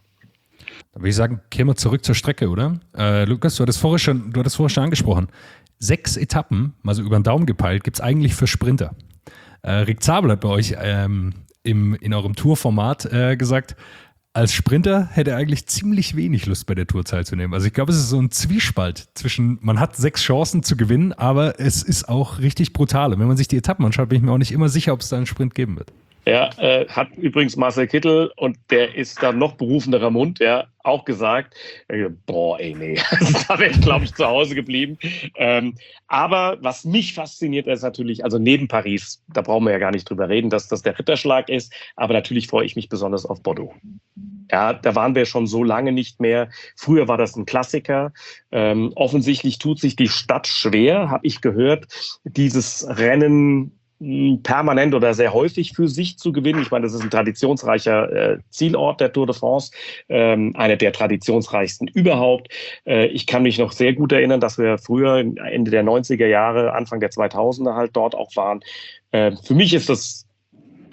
Da würde ich sagen, kehren wir zurück zur Strecke, oder? Äh, Lukas, du hattest vorher schon, du hattest vorher schon angesprochen. Sechs Etappen, mal so über den Daumen gepeilt, gibt es eigentlich für Sprinter. Äh, Rick Zabel hat bei euch ähm, im, in eurem Tourformat äh, gesagt, als Sprinter hätte er eigentlich ziemlich wenig Lust bei der Tour teilzunehmen. Also ich glaube, es ist so ein Zwiespalt zwischen, man hat sechs Chancen zu gewinnen, aber es ist auch richtig brutal. Und wenn man sich die Etappen anschaut, bin ich mir auch nicht immer sicher, ob es da einen Sprint geben wird. Ja, äh, hat übrigens Marcel Kittel, und der ist dann noch berufenerer Mund, ja, auch gesagt, äh, boah, ey, nee, da wäre ich, glaube ich, zu Hause geblieben. Ähm, aber was mich fasziniert, ist natürlich, also neben Paris, da brauchen wir ja gar nicht drüber reden, dass das der Ritterschlag ist, aber natürlich freue ich mich besonders auf Bordeaux. Ja, da waren wir schon so lange nicht mehr. Früher war das ein Klassiker. Ähm, offensichtlich tut sich die Stadt schwer, habe ich gehört, dieses Rennen permanent oder sehr häufig für sich zu gewinnen. Ich meine, das ist ein traditionsreicher äh, Zielort der Tour de France, ähm, einer der traditionsreichsten überhaupt. Äh, ich kann mich noch sehr gut erinnern, dass wir früher Ende der neunziger Jahre, Anfang der zweitausender halt dort auch waren. Äh, für mich ist das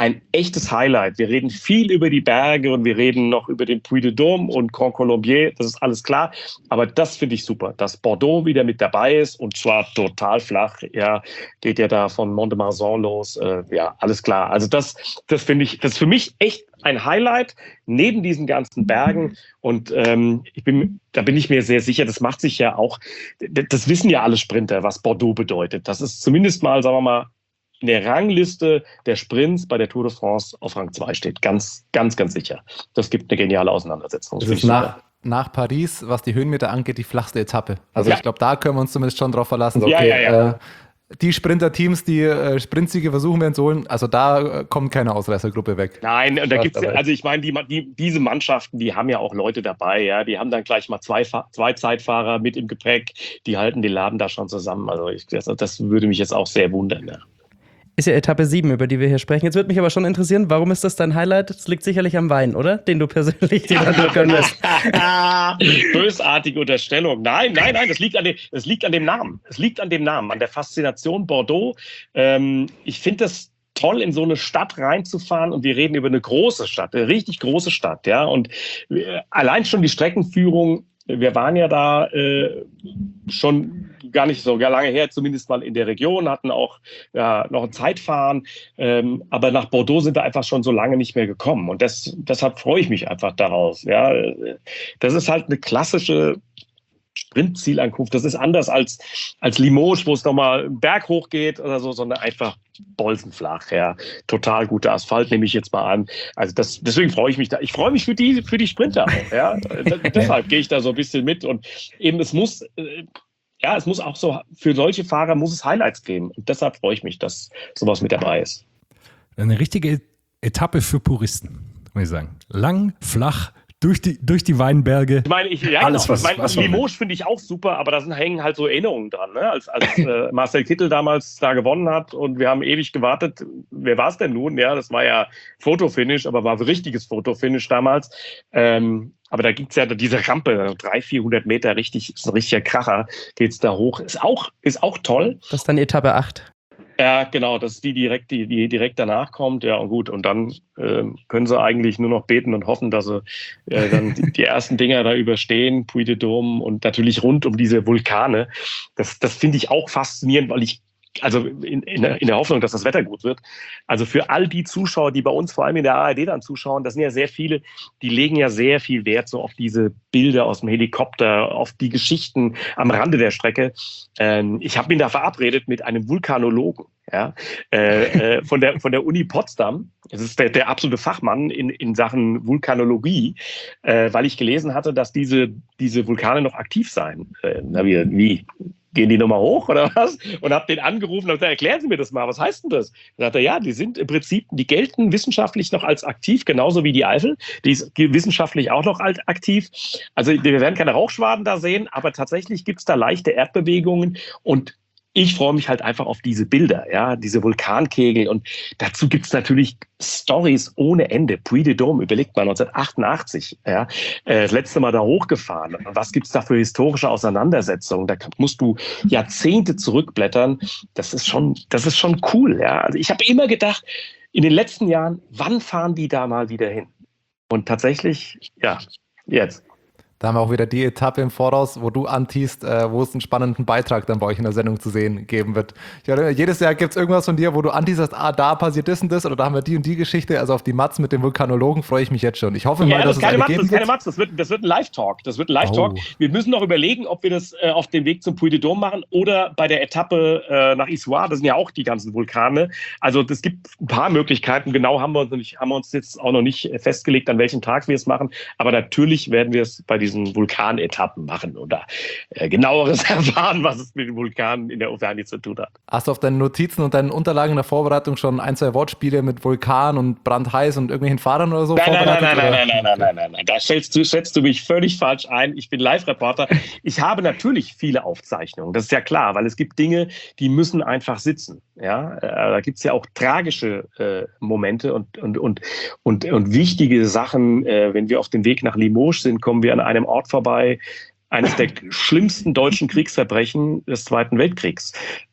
ein echtes Highlight. Wir reden viel über die Berge und wir reden noch über den Puy de Dôme und Grand Colombier, das ist alles klar. Aber das finde ich super, dass Bordeaux wieder mit dabei ist und zwar total flach. Ja, geht ja da von Mont-de-Marsan los. Äh, ja, alles klar. Also das, das finde ich, das ist für mich echt ein Highlight neben diesen ganzen Bergen. Und ähm, ich bin, da bin ich mir sehr sicher, das macht sich ja auch, das wissen ja alle Sprinter, was Bordeaux bedeutet. Das ist zumindest mal, sagen wir mal, in der Rangliste der Sprints bei der Tour de France auf Rang zwei steht. Ganz, ganz, ganz sicher. Das gibt eine geniale Auseinandersetzung. Das ist nach, nach Paris, was die Höhenmeter angeht, die flachste Etappe. Also ja. Ich glaube, da können wir uns zumindest schon drauf verlassen. Okay, ja, ja, ja. Äh, die Sprinter-Teams, die äh, Sprintsiege versuchen werden zu holen, also da äh, kommt keine Ausreißergruppe weg. Nein, und da gibt's ja, also ich meine, die, die, diese Mannschaften, die haben ja auch Leute dabei, ja, die haben dann gleich mal zwei, zwei Zeitfahrer mit im Gepäck, die halten den Laden da schon zusammen. Also ich, das, das würde mich jetzt auch sehr wundern, ja. Ist ja Etappe sieben, über die wir hier sprechen. Jetzt würde mich aber schon interessieren, warum ist das dein Highlight? Das liegt sicherlich am Wein, oder? Den du persönlich dir dann gönnst. Bösartige Unterstellung. Nein, nein, nein, das liegt an dem, das liegt an dem Namen. Es liegt an dem Namen, an der Faszination Bordeaux. Ähm, ich finde das toll, in so eine Stadt reinzufahren und wir reden über eine große Stadt, eine richtig große Stadt, ja. Und äh, allein schon die Streckenführung, wir waren ja da äh, schon gar nicht so gar lange her, zumindest mal in der Region, hatten auch ja, noch ein Zeitfahren, ähm, aber nach Bordeaux sind wir einfach schon so lange nicht mehr gekommen und das, deshalb freue ich mich einfach daraus. Ja. Das ist halt eine klassische Sprintzielankunft. Das ist anders als, als Limoges, wo es nochmal einen Berg hoch geht oder so, sondern einfach bolzenflach. Ja. Total guter Asphalt, nehme ich jetzt mal an. Also das, deswegen freue ich mich da. Ich freue mich für die, für die Sprinter auch. Ja. Deshalb gehe ich da so ein bisschen mit und eben es muss, äh, ja, es muss auch so, für solche Fahrer muss es Highlights geben. Und deshalb freue ich mich, dass sowas mit dabei ist. Eine richtige Etappe für Puristen, muss ich sagen. Lang, flach, durch die, durch die Weinberge. Ich meine, ich, ja, alles, genau. was, ich meine, was Limoges finde ich auch super, aber da sind, hängen halt so Erinnerungen dran. Ne? Als, als äh, Marcel Kittel damals da gewonnen hat und wir haben ewig gewartet, wer war es denn nun? Ja, das war ja Fotofinish, aber war ein richtiges Fotofinish damals. Ähm, aber da gibt es ja diese Rampe, dreihundert, vierhundert Meter, richtig, ist ein richtiger Kracher, geht's da hoch. Ist auch, ist auch toll. Das ist dann Etappe acht. Ja, genau, das ist die direkt, die, die direkt danach kommt. Ja, und gut, und dann äh, können sie eigentlich nur noch beten und hoffen, dass sie äh, dann die, die ersten Dinger da überstehen, Puy de Dôme und natürlich rund um diese Vulkane. Das, das finde ich auch faszinierend, weil ich also in, in, der, in der Hoffnung, dass das Wetter gut wird. Also für all die Zuschauer, die bei uns vor allem in der A R D dann zuschauen, das sind ja sehr viele, die legen ja sehr viel Wert so auf diese Bilder aus dem Helikopter, auf die Geschichten am Rande der Strecke. Ähm, ich habe mich da verabredet mit einem Vulkanologen, ja, äh, äh, von der von der Uni Potsdam. Das ist der, der absolute Fachmann in, in Sachen Vulkanologie, äh, weil ich gelesen hatte, dass diese, diese Vulkane noch aktiv seien. Äh, na, wie, wie? Gehen die nochmal hoch oder was? Und habe den angerufen und gesagt, erklären Sie mir das mal, was heißt denn das? Da sagt er, ja, die sind im Prinzip, die gelten wissenschaftlich noch als aktiv, genauso wie die Eifel. Die ist wissenschaftlich auch noch als aktiv. Also wir werden keine Rauchschwaden da sehen, aber tatsächlich gibt es da leichte Erdbewegungen und ich freue mich halt einfach auf diese Bilder, ja, diese Vulkankegel und dazu gibt's natürlich Stories ohne Ende. Puy de Dôme, überlegt mal, neunzehnhundertachtundachtzig, ja, das letzte Mal da hochgefahren. Was gibt's da für historische Auseinandersetzungen? Da musst du Jahrzehnte zurückblättern. Das ist schon, das ist schon cool, ja. Also ich habe immer gedacht, in den letzten Jahren, wann fahren die da mal wieder hin? Und tatsächlich, ja, jetzt. Da haben wir auch wieder die Etappe im Voraus, wo du antiest, äh, wo es einen spannenden Beitrag dann bei euch in der Sendung zu sehen geben wird. Ja, jedes Jahr gibt es irgendwas von dir, wo du antiest, ah, da passiert das und das oder da haben wir die und die Geschichte. Also auf die Matz mit dem Vulkanologen freue ich mich jetzt schon. Ich hoffe ja, mal, das dass es eine Matz, geben das ist keine Matz, das wird, das wird ein Live-Talk. Das wird ein Live-Talk. Oh. Wir müssen noch überlegen, ob wir das äh, auf dem Weg zum Puy de Dôme machen oder bei der Etappe äh, nach Issoire. Das sind ja auch die ganzen Vulkane. Also es gibt ein paar Möglichkeiten. Genau haben wir, uns nicht, haben wir uns jetzt auch noch nicht festgelegt, an welchem Tag wir es machen. Aber natürlich werden wir es bei diesen Vulkanen Etappen machen oder äh, genaueres erfahren, was es mit den Vulkanen in der Auvergne zu tun hat. Hast du auf deinen Notizen und deinen Unterlagen in der Vorbereitung schon ein, zwei Wortspiele mit Vulkan und brandheiß und irgendwelchen Fahrern oder so nein, vorbereitet? Nein, nein, nein, nein, nein, nein, nein, nein, nein. Da stellst du, schätzt du mich völlig falsch ein. Ich bin Live-Reporter. Ich habe natürlich viele Aufzeichnungen, das ist ja klar, weil es gibt Dinge, die müssen einfach sitzen. Ja, äh, da gibt es ja auch tragische äh, Momente und, und, und, und, und wichtige Sachen. Äh, wenn wir auf dem Weg nach Limoges sind, kommen wir an einem Ort vorbei, eines der schlimmsten deutschen Kriegsverbrechen des Zweiten Weltkriegs.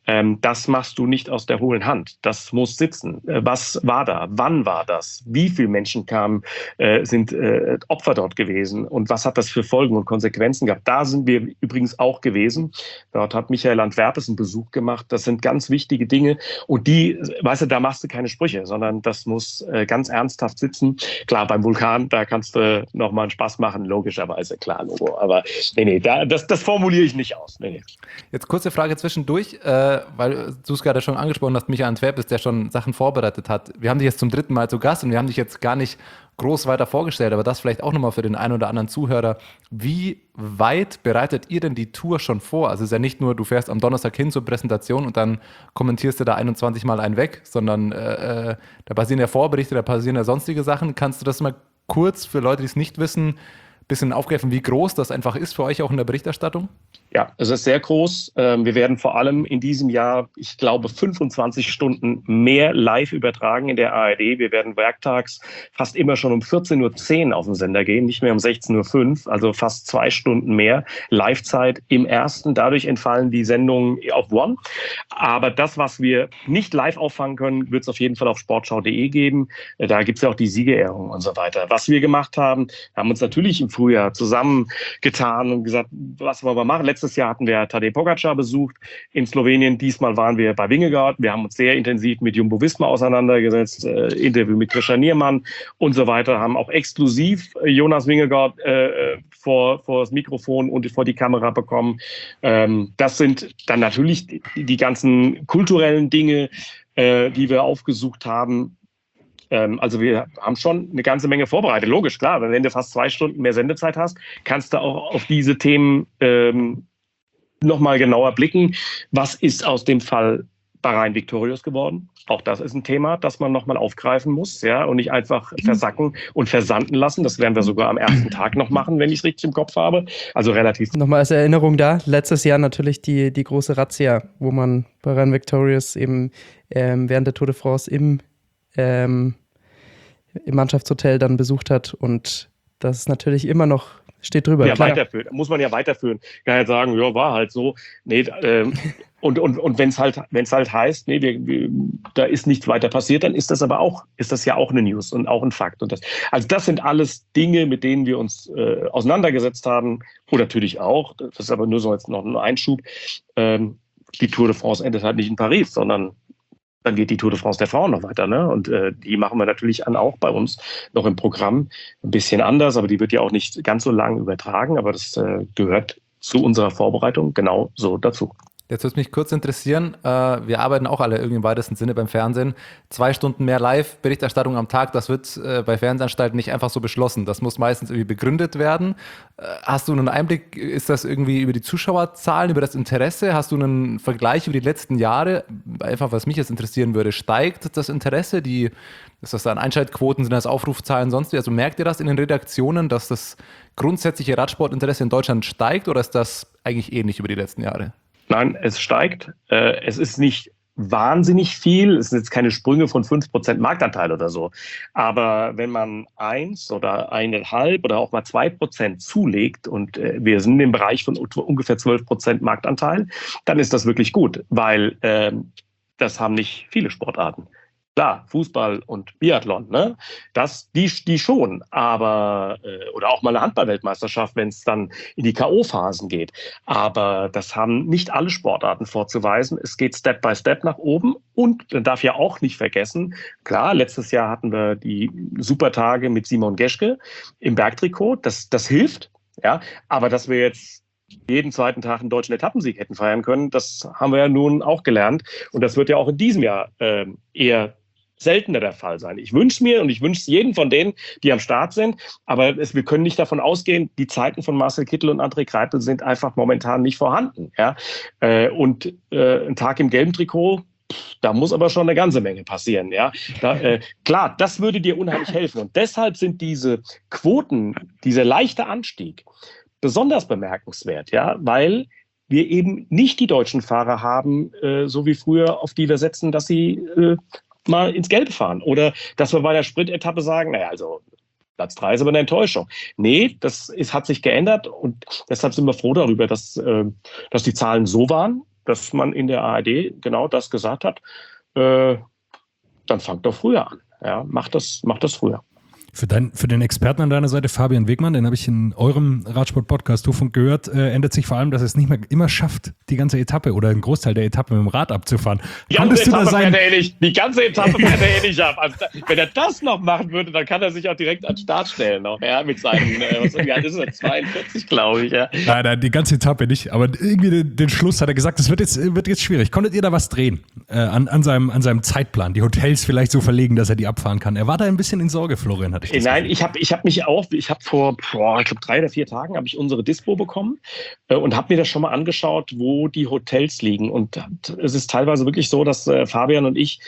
Ähm, das machst du nicht aus der hohlen Hand. Das muss sitzen. Äh, was war da? Wann war das? Wie viele Menschen kamen, äh, sind äh, Opfer dort gewesen? Und was hat das für Folgen und Konsequenzen gehabt? Da sind wir übrigens auch gewesen. Dort hat Michael Antwerpes einen Besuch gemacht. Das sind ganz wichtige Dinge. Und die, weißt du, da machst du keine Sprüche, sondern das muss äh, ganz ernsthaft sitzen. Klar, beim Vulkan, da kannst du nochmal einen Spaß machen, logischerweise, klar, Logo. Aber nee, nee, da, das, das formuliere ich nicht aus. Nee, nee. Jetzt kurze Frage zwischendurch, äh, weil du es gerade schon angesprochen hast, Michael Antwerpes, der schon Sachen vorbereitet hat. Wir haben dich jetzt zum dritten Mal zu Gast und wir haben dich jetzt gar nicht groß weiter vorgestellt, aber das vielleicht auch nochmal für den einen oder anderen Zuhörer. Wie weit bereitet ihr denn die Tour schon vor? Also es ist ja nicht nur, du fährst am Donnerstag hin zur Präsentation und dann kommentierst du da einundzwanzig Mal einen weg, sondern äh, da passieren ja Vorberichte, da passieren ja sonstige Sachen. Kannst du das mal kurz für Leute, die es nicht wissen, ein bisschen aufgreifen, wie groß das einfach ist für euch auch in der Berichterstattung? Ja, es ist sehr groß. Wir werden vor allem in diesem Jahr, ich glaube, fünfundzwanzig Stunden mehr live übertragen in der A R D. Wir werden werktags fast immer schon um vierzehn Uhr zehn auf den Sender gehen, nicht mehr um sechzehn Uhr fünf, also fast zwei Stunden mehr Livezeit im ersten. Dadurch entfallen die Sendungen auf One. Aber das, was wir nicht live auffangen können, wird es auf jeden Fall auf sportschau punkt de geben. Da gibt es ja auch die Siegerehrung und so weiter. Was wir gemacht haben, haben uns natürlich im Frühjahr zusammengetan und gesagt, was wollen wir machen? Letztes Jahr hatten wir Tadej Pogačar besucht in Slowenien. Diesmal waren wir bei Vingegaard. Wir haben uns sehr intensiv mit Jumbo-Visma auseinandergesetzt, äh, Interview mit Christian Niermann und so weiter. Haben auch exklusiv Jonas Vingegaard äh, vor, vor das Mikrofon und vor die Kamera bekommen. Ähm, das sind dann natürlich die, die ganzen kulturellen Dinge, äh, die wir aufgesucht haben. Also wir haben schon eine ganze Menge vorbereitet. Logisch, klar, wenn du fast zwei Stunden mehr Sendezeit hast, kannst du auch auf diese Themen ähm, nochmal genauer blicken. Was ist aus dem Fall Bahrain Victorious geworden? Auch das ist ein Thema, das man nochmal aufgreifen muss, ja, und nicht einfach versacken und versanden lassen. Das werden wir sogar am ersten Tag noch machen, wenn ich es richtig im Kopf habe. Also relativ. Nochmal als Erinnerung da, letztes Jahr natürlich die, die große Razzia, wo man Bahrain Victorious eben ähm, während der Tour de France im ähm, im Mannschaftshotel dann besucht hat und das ist natürlich immer noch, steht drüber. Ja, klar. Weiterführen, muss man ja weiterführen. Kann ja sagen, ja, war halt so. Nee, ähm, und und, und wenn es halt, wenn's halt heißt, nee, wir, wir, da ist nichts weiter passiert, dann ist das aber auch, ist das ja auch eine News und auch ein Fakt. Und das, also das sind alles Dinge, mit denen wir uns äh, auseinandergesetzt haben und natürlich auch, das ist aber nur so jetzt noch ein Einschub, ähm, die Tour de France endet halt nicht in Paris, sondern dann geht die Tour de France der Frauen noch weiter, ne? Und äh, die machen wir natürlich an, auch bei uns noch im Programm. Ein bisschen anders, aber die wird ja auch nicht ganz so lang übertragen, aber das äh, gehört zu unserer Vorbereitung genau so dazu. Jetzt würde mich kurz interessieren, äh, wir arbeiten auch alle irgendwie im weitesten Sinne beim Fernsehen. Zwei Stunden mehr Live-Berichterstattung am Tag, das wird äh, bei Fernsehanstalten nicht einfach so beschlossen. Das muss meistens irgendwie begründet werden. Äh, hast du einen Einblick, ist das irgendwie über die Zuschauerzahlen, über das Interesse? Hast du einen Vergleich über die letzten Jahre? Einfach, was mich jetzt interessieren würde, steigt das Interesse? Die, ist das dann Einschaltquoten, sind das Aufrufzahlen, sonst wie? Also merkt ihr das in den Redaktionen, dass das grundsätzliche Radsportinteresse in Deutschland steigt oder ist das eigentlich ähnlich über die letzten Jahre? Nein, es steigt. Es ist nicht wahnsinnig viel. Es sind jetzt keine Sprünge von fünf Prozent Marktanteil oder so. Aber wenn man eins oder eineinhalb oder auch mal zwei Prozent zulegt und wir sind im Bereich von ungefähr zwölf Prozent Marktanteil, dann ist das wirklich gut, weil äh, das haben nicht viele Sportarten. Klar, Fußball und Biathlon, ne? Das, die, die schon, aber, äh, oder auch mal eine Handball-Weltmeisterschaft, wenn es dann in die K O-Phasen geht. Aber das haben nicht alle Sportarten vorzuweisen. Es geht Step by Step nach oben und man darf ja auch nicht vergessen, klar, letztes Jahr hatten wir die Supertage mit Simon Geschke im Bergtrikot, das, das hilft, ja, aber dass wir jetzt jeden zweiten Tag einen deutschen Etappensieg hätten feiern können, das haben wir ja nun auch gelernt und das wird ja auch in diesem Jahr äh, eher seltener der Fall sein. Ich wünsche mir und ich wünsche es jedem von denen, die am Start sind, aber es, wir können nicht davon ausgehen, die Zeiten von Marcel Kittel und André Greipel sind einfach momentan nicht vorhanden. Ja? Äh, und äh, ein Tag im gelben Trikot, da muss aber schon eine ganze Menge passieren. Ja? Da, äh, klar, das würde dir unheimlich helfen und deshalb sind diese Quoten, dieser leichte Anstieg besonders bemerkenswert, ja, weil wir eben nicht die deutschen Fahrer haben, äh, so wie früher, auf die wir setzen, dass sie äh, mal ins Gelbe fahren. Oder dass wir bei der Sprintetappe sagen, naja, also Platz drei ist aber eine Enttäuschung. Nee, das ist, hat sich geändert und deshalb sind wir froh darüber, dass, äh, dass die Zahlen so waren. dass man in der A R D genau das gesagt hat, äh, dann fangt doch früher an. Ja, macht das, macht das früher. Für, dein, für den Experten an deiner Seite, Fabian Wegmann, den habe ich in eurem Radsport-Podcast Hofunk gehört, äh, ändert sich vor allem, dass es nicht mehr immer schafft, die ganze Etappe oder einen Großteil der Etappe mit dem Rad abzufahren. Die ganze Etappe fährt er eh nicht. Die ganze Etappe fährt er eh nicht ab. Also, wenn er das noch machen würde, dann kann er sich auch direkt an den Start stellen. Noch, ja, mit seinen, äh, was ist er, zweiundvierzig, glaube ich. Ja. Nein, nein, die ganze Etappe nicht. Aber irgendwie den, den Schluss hat er gesagt, es wird jetzt, wird jetzt schwierig. Konntet ihr da was drehen äh, an, an, seinem, an seinem Zeitplan? Die Hotels vielleicht so verlegen, dass er die abfahren kann? Er war da ein bisschen in Sorge, Florian, hatte ich das Nein, Gefühl. ich habe ich hab mich auch, ich habe vor, boah, ich glaube, drei oder vier Tagen habe ich unsere Dispo bekommen äh, und habe mir das schon mal angeschaut, wo die Hotels liegen. Und es ist teilweise wirklich so, dass äh, Fabian und ich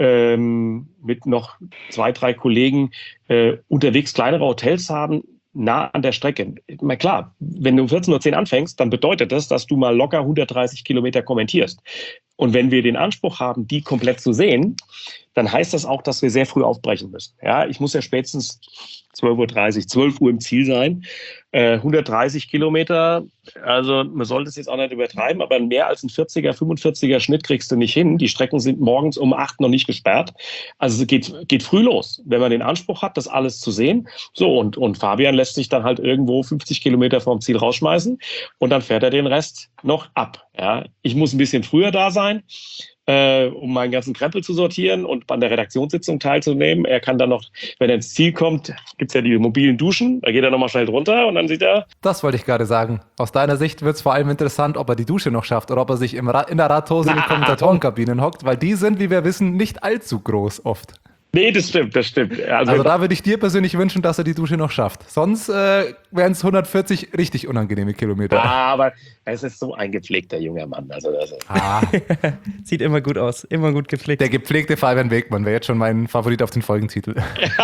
ähm, mit noch zwei, drei Kollegen äh, unterwegs kleinere Hotels haben, nah an der Strecke. Na klar, wenn du um vierzehn Uhr zehn anfängst, dann bedeutet das, dass du mal locker hundertdreißig Kilometer kommentierst. Und wenn wir den Anspruch haben, die komplett zu sehen, dann heißt das auch, dass wir sehr früh aufbrechen müssen. Ja, ich muss ja spätestens zwölf Uhr dreißig, zwölf Uhr im Ziel sein. Äh, hundertdreißig Kilometer, also man sollte es jetzt auch nicht übertreiben, aber mehr als ein vierziger, fünfundvierziger Schnitt kriegst du nicht hin. Die Strecken sind morgens um acht noch nicht gesperrt. Also es geht, geht früh los, wenn man den Anspruch hat, das alles zu sehen. So, und, und Fabian lässt sich dann halt irgendwo fünfzig Kilometer vom Ziel rausschmeißen und dann fährt er den Rest noch ab. Ja, ich muss ein bisschen früher da sein, äh, um meinen ganzen Krempel zu sortieren und an der Redaktionssitzung teilzunehmen. Er kann dann noch, wenn er ins Ziel kommt, gibt es ja die mobilen Duschen, da geht er nochmal schnell drunter und dann sieht er... Das wollte ich gerade sagen. Aus deiner Sicht wird es vor allem interessant, ob er die Dusche noch schafft oder ob er sich im Ra- in der Radhose in die Kommentatorenkabinen hockt, weil die sind, wie wir wissen, nicht allzu groß oft. Nee, das stimmt, das stimmt. Also, Also da würde ich dir persönlich wünschen, dass er die Dusche noch schafft. Sonst äh, wären es hundertvierzig richtig unangenehme Kilometer. aber es ist so ein gepflegter junger Mann. Also, also. Ah, Sieht immer gut aus, immer gut gepflegt. der gepflegte Fabian Wegmann wäre jetzt schon mein Favorit auf den Folgentitel.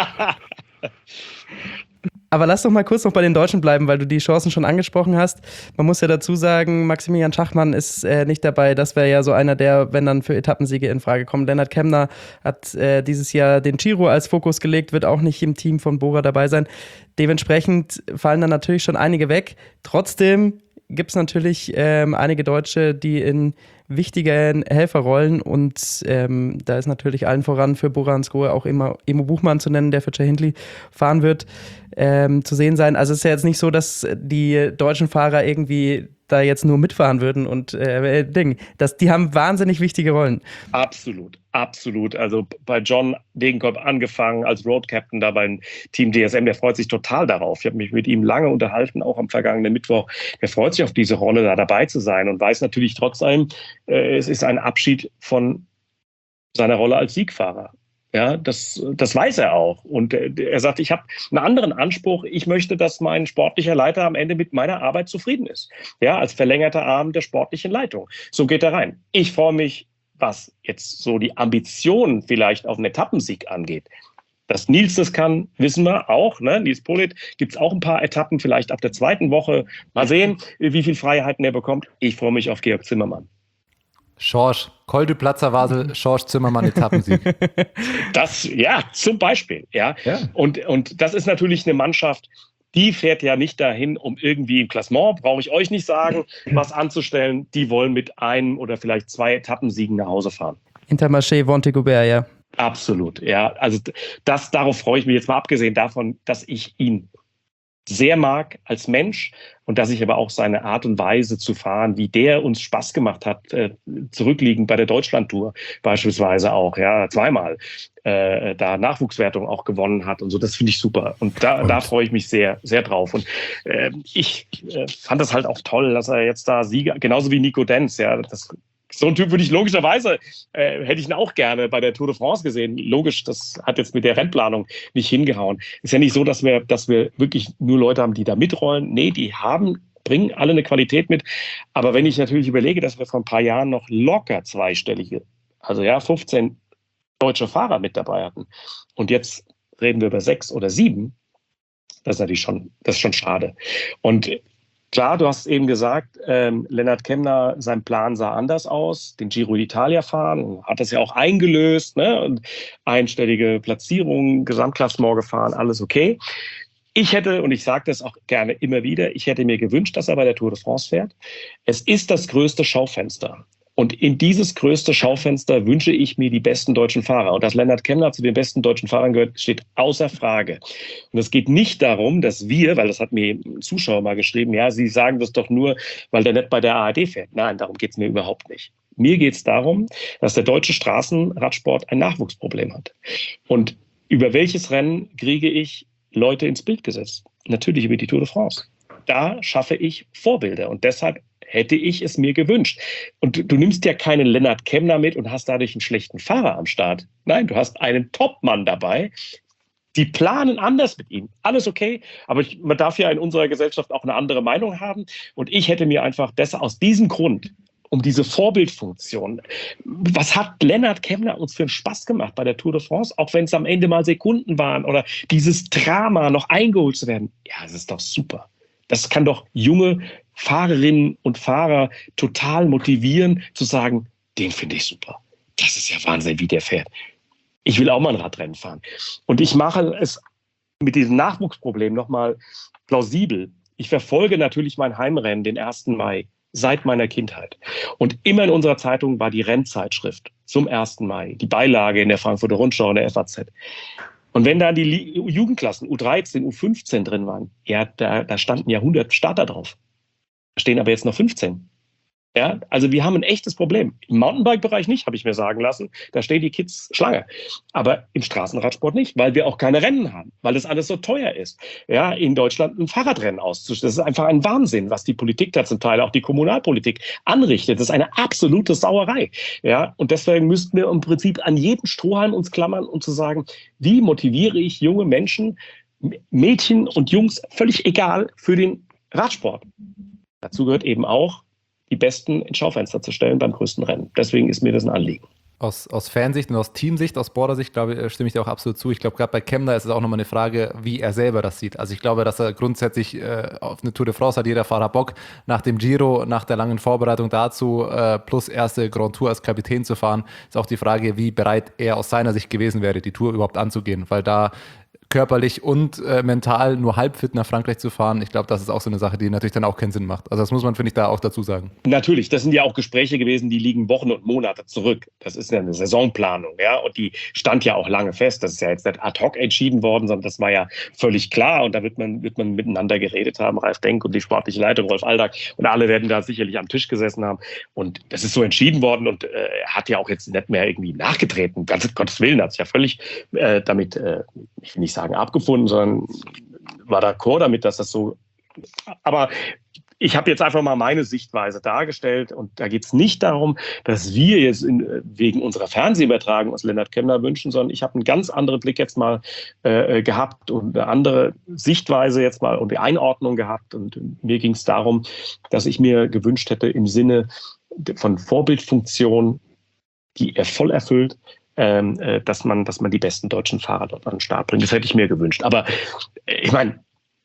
Aber lass doch mal kurz noch bei den Deutschen bleiben, weil du die Chancen schon angesprochen hast. Man muss ja dazu sagen, Maximilian Schachmann ist äh, nicht dabei. Das wäre ja so einer, der, wenn dann für Etappensiege in Frage kommt. Lennart Kemner hat äh, dieses Jahr den Giro als Fokus gelegt, wird auch nicht im Team von Bora dabei sein. Dementsprechend fallen dann natürlich schon einige weg. Trotzdem gibt es natürlich ähm, einige Deutsche, die in wichtigen Helferrollen und ähm, da ist natürlich allen voran für Bora Hansgrohe auch immer Emo Buchmann zu nennen, der für Jay Hindley fahren wird, ähm, zu sehen sein. Also es ist ja jetzt nicht so, dass die deutschen Fahrer irgendwie da jetzt nur mitfahren würden und äh, Ding. Das, die haben wahnsinnig wichtige Rollen. Absolut, absolut. Also bei John Degenkolb angefangen als Road Captain da beim Team D S M, der freut sich total darauf. Ich habe mich mit ihm lange unterhalten, auch am vergangenen Mittwoch. Der freut sich auf diese Rolle, da dabei zu sein und weiß natürlich trotzdem, äh, es ist ein Abschied von seiner Rolle als Siegfahrer. Ja, das, das weiß er auch. Und er sagt, ich habe einen anderen Anspruch. Ich möchte, dass mein sportlicher Leiter am Ende mit meiner Arbeit zufrieden ist. Ja, als verlängerter Arm der sportlichen Leitung. So geht er rein. Ich freue mich, was jetzt so die Ambitionen vielleicht auf einen Etappensieg angeht. Dass Nils das kann, wissen wir auch. Ne? Nils Politt gibt es auch ein paar Etappen, vielleicht ab der zweiten Woche. Mal sehen, wie viel Freiheiten er bekommt. Ich freue mich auf Georg Zimmermann. Schorsch, Col du Platzerwasel, Schorsch Zimmermann, Etappensieg. Das, ja, zum Beispiel. Ja. Ja. Und, und das ist natürlich eine Mannschaft, die fährt ja nicht dahin, um irgendwie im Klassement, brauche ich euch nicht sagen, was anzustellen. Die wollen mit einem oder vielleicht zwei Etappensiegen nach Hause fahren. Intermarché, Vontex-Goubert, ja. Absolut, ja. Also das, darauf freue ich mich jetzt mal, abgesehen davon, dass ich ihn sehr mag als Mensch und dass ich aber auch seine Art und Weise zu fahren, wie der uns Spaß gemacht hat, äh, zurückliegend bei der Deutschlandtour beispielsweise auch, ja, zweimal äh, da Nachwuchswertung auch gewonnen hat und so, das finde ich super und da, und? da freue ich mich sehr, sehr drauf und äh, ich äh, fand das halt auch toll, dass er jetzt da Sieger, genauso wie Nico Denz, ja, das so ein Typ würde ich logischerweise, äh, hätte ich ihn auch gerne bei der Tour de France gesehen. Logisch, das hat jetzt mit der Rennplanung nicht hingehauen. Ist ja nicht so, dass wir, dass wir wirklich nur Leute haben, die da mitrollen. Nee, die haben, bringen alle eine Qualität mit. Aber wenn ich natürlich überlege, dass wir vor ein paar Jahren noch locker zweistellige, also ja, fünfzehn deutsche Fahrer mit dabei hatten. Und jetzt reden wir über sechs oder sieben. Das ist natürlich schon, das ist schon schade. Und klar, du hast eben gesagt, ähm, Lennart Kemner, sein Plan sah anders aus, den Giro d'Italia fahren, hat das ja auch eingelöst, ne? Und einstellige Platzierungen, Gesamtklassement gefahren, alles okay. Ich hätte, und ich sage das auch gerne immer wieder, ich hätte mir gewünscht, dass er bei der Tour de France fährt. Es ist das größte Schaufenster. Und in dieses größte Schaufenster wünsche ich mir die besten deutschen Fahrer. Und dass Lennart Kemner zu den besten deutschen Fahrern gehört, steht außer Frage. Und es geht nicht darum, dass wir, weil das hat mir ein Zuschauer mal geschrieben, ja, Sie sagen das doch nur, weil der nicht bei der A R D fährt. Nein, darum geht es mir überhaupt nicht. Mir geht es darum, dass der deutsche Straßenradsport ein Nachwuchsproblem hat. Und über welches Rennen kriege ich Leute ins Bild gesetzt? Natürlich über die Tour de France. Da schaffe ich Vorbilder. Und deshalb hätte ich es mir gewünscht. Und du, du nimmst ja keinen Lennart Kemner mit und hast dadurch einen schlechten Fahrer am Start. Nein, du hast einen Topmann dabei. Die planen anders mit ihm. Alles okay, aber ich, man darf ja in unserer Gesellschaft auch eine andere Meinung haben. Und ich hätte mir einfach besser aus diesem Grund, um diese Vorbildfunktion. Was hat Lennart Kemner uns für einen Spaß gemacht bei der Tour de France, auch wenn es am Ende mal Sekunden waren oder dieses Drama noch eingeholt zu werden? Ja, es ist doch super. Das kann doch junge Fahrerinnen und Fahrer total motivieren, zu sagen, den finde ich super. Das ist ja Wahnsinn, wie der fährt. Ich will auch mal ein Radrennen fahren. Und ich mache es mit diesem Nachwuchsproblem nochmal plausibel. Ich verfolge natürlich mein Heimrennen, den ersten Mai, seit meiner Kindheit. Und immer in unserer Zeitung war die Rennzeitschrift zum ersten Mai, die Beilage in der Frankfurter Rundschau und der F A Z. Und wenn da die Jugendklassen U dreizehn, U fünfzehn drin waren, ja, da, da standen ja hundert Starter drauf. Da stehen aber jetzt noch fünfzehn. Ja, also wir haben ein echtes Problem. Im Mountainbike-Bereich nicht, habe ich mir sagen lassen. Da stehen die Kids Schlange. Aber im Straßenradsport nicht, weil wir auch keine Rennen haben, weil das alles so teuer ist. Ja, in Deutschland ein Fahrradrennen auszustellen. Das ist einfach ein Wahnsinn, was die Politik da zum Teil, auch die Kommunalpolitik anrichtet. Das ist eine absolute Sauerei. Ja, und deswegen müssten wir im Prinzip an jeden Strohhalm uns klammern, um zu sagen, wie motiviere ich junge Menschen, Mädchen und Jungs, völlig egal, für den Radsport. Dazu gehört eben auch, die Besten ins Schaufenster zu stellen beim größten Rennen. Deswegen ist mir das ein Anliegen. Aus, aus Fansicht und aus Teamsicht, aus Bordersicht, glaube ich, stimme ich dir auch absolut zu. Ich glaube, gerade bei Kemner ist es auch nochmal eine Frage, wie er selber das sieht. Also ich glaube, dass er grundsätzlich äh, auf eine Tour de France hat jeder Fahrer Bock, nach dem Giro, nach der langen Vorbereitung dazu, äh, plus erste Grand Tour als Kapitän zu fahren, ist auch die Frage, wie bereit er aus seiner Sicht gewesen wäre, die Tour überhaupt anzugehen. Weil da körperlich und äh, mental nur halb fit nach Frankreich zu fahren, ich glaube, das ist auch so eine Sache, die natürlich dann auch keinen Sinn macht. Also das muss man, finde ich, da auch dazu sagen. Natürlich, das sind ja auch Gespräche gewesen, die liegen Wochen und Monate zurück. Das ist ja eine Saisonplanung, ja, und die stand ja auch lange fest. Das ist ja jetzt nicht ad hoc entschieden worden, sondern das war ja völlig klar und da wird man, wird man miteinander geredet haben, Ralf Denk und die sportliche Leitung, Rolf Aldag, und alle werden da sicherlich am Tisch gesessen haben und das ist so entschieden worden und äh, er hat ja auch jetzt nicht mehr irgendwie nachgetreten. Ganz Gottes Willen, hat sich ja völlig äh, damit, äh, ich will nicht sagen abgefunden, sondern war d'accord damit, dass das so. Aber ich habe jetzt einfach mal meine Sichtweise dargestellt und da geht es nicht darum, dass wir jetzt in, wegen unserer Fernsehübertragung aus Lennart Kemner wünschen, sondern ich habe einen ganz anderen Blick jetzt mal äh, gehabt und eine andere Sichtweise jetzt mal und die Einordnung gehabt und mir ging es darum, dass ich mir gewünscht hätte im Sinne von Vorbildfunktion, die er voll erfüllt, Ähm, äh, dass man, dass man die besten deutschen Fahrer dort an den Start bringt. Das hätte ich mir gewünscht. Aber äh, ich meine,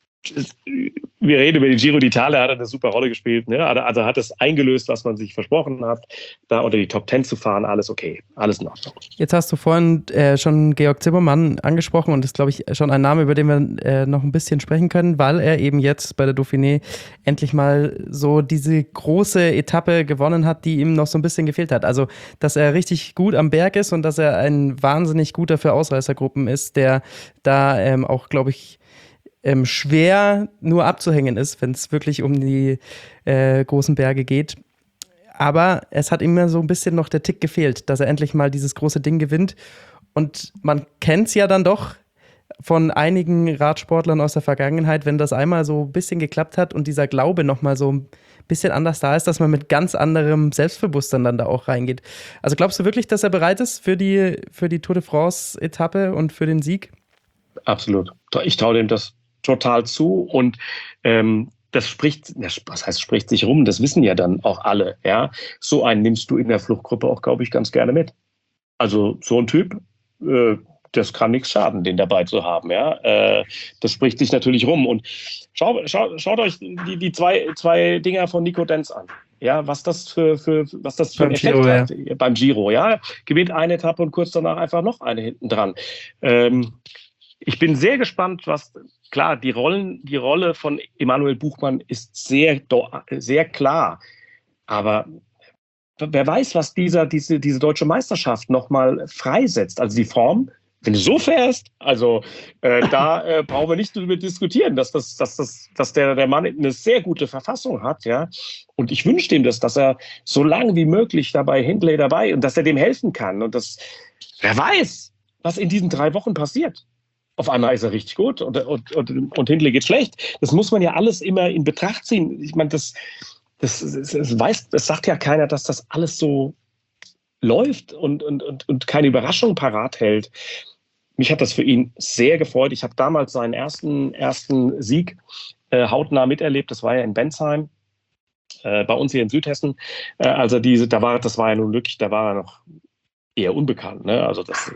wir reden über den Giro d'Italia, hat er eine super Rolle gespielt. Ne? Also hat es eingelöst, was man sich versprochen hat, da unter die Top Ten zu fahren, alles okay, alles in Ordnung. Jetzt hast du vorhin äh, schon Georg Zimmermann angesprochen und das ist, glaube ich, schon ein Name, über den wir äh, noch ein bisschen sprechen können, weil er eben jetzt bei der Dauphiné endlich mal so diese große Etappe gewonnen hat, die ihm noch so ein bisschen gefehlt hat. Also, dass er richtig gut am Berg ist und dass er ein wahnsinnig guter für Ausreißergruppen ist, der da ähm, auch, glaube ich, Ähm, schwer nur abzuhängen ist, wenn es wirklich um die äh, großen Berge geht. Aber es hat ihm immer so ein bisschen noch der Tick gefehlt, dass er endlich mal dieses große Ding gewinnt. Und man kennt es ja dann doch von einigen Radsportlern aus der Vergangenheit, wenn das einmal so ein bisschen geklappt hat und dieser Glaube noch mal so ein bisschen anders da ist, dass man mit ganz anderem Selbstbewusstsein dann da auch reingeht. Also glaubst du wirklich, dass er bereit ist für die, für die Tour de France-Etappe und für den Sieg? Absolut. Ich traue dem das total zu und ähm, das spricht, was heißt spricht sich rum, das wissen ja dann auch alle, ja. So einen nimmst du in der Fluchtgruppe auch, glaube ich, ganz gerne mit. Also so ein Typ, äh, das kann nichts schaden, den dabei zu haben, ja. Äh, das spricht sich natürlich rum und schau, schau, schaut euch die, die zwei, zwei Dinger von Nico Denz an. Ja, was das für, für was das für ein Effekt Giro, hat ja. Beim Giro, ja. Gewinnt eine Etappe und kurz danach einfach noch eine hinten dran. Ähm, Ich bin sehr gespannt, was, klar, die Rollen, die Rolle von Emanuel Buchmann ist sehr, sehr klar. Aber wer weiß, was dieser, diese, diese deutsche Meisterschaft nochmal freisetzt. Also die Form, wenn du so fährst, also äh, da äh, brauchen wir nicht darüber diskutieren, dass, das, dass, das, dass der, der Mann eine sehr gute Verfassung hat. Ja? Und ich wünsche ihm das, dass er so lange wie möglich dabei, Hindley dabei, und dass er dem helfen kann. Und das, wer weiß, was in diesen drei Wochen passiert. Auf einmal ist er richtig gut und, und, und, und Hindley geht schlecht. Das muss man ja alles immer in Betracht ziehen. Ich meine, das, das, das, das, weiß, das sagt ja keiner, dass das alles so läuft und, und, und, und keine Überraschung parat hält. Mich hat das für ihn sehr gefreut. Ich habe damals seinen ersten, ersten Sieg äh, hautnah miterlebt. Das war ja in Bensheim, äh, bei uns hier in Südhessen. Äh, also diese, da war, das war ja nun wirklich, da war er noch eher unbekannt. Ne? Also das,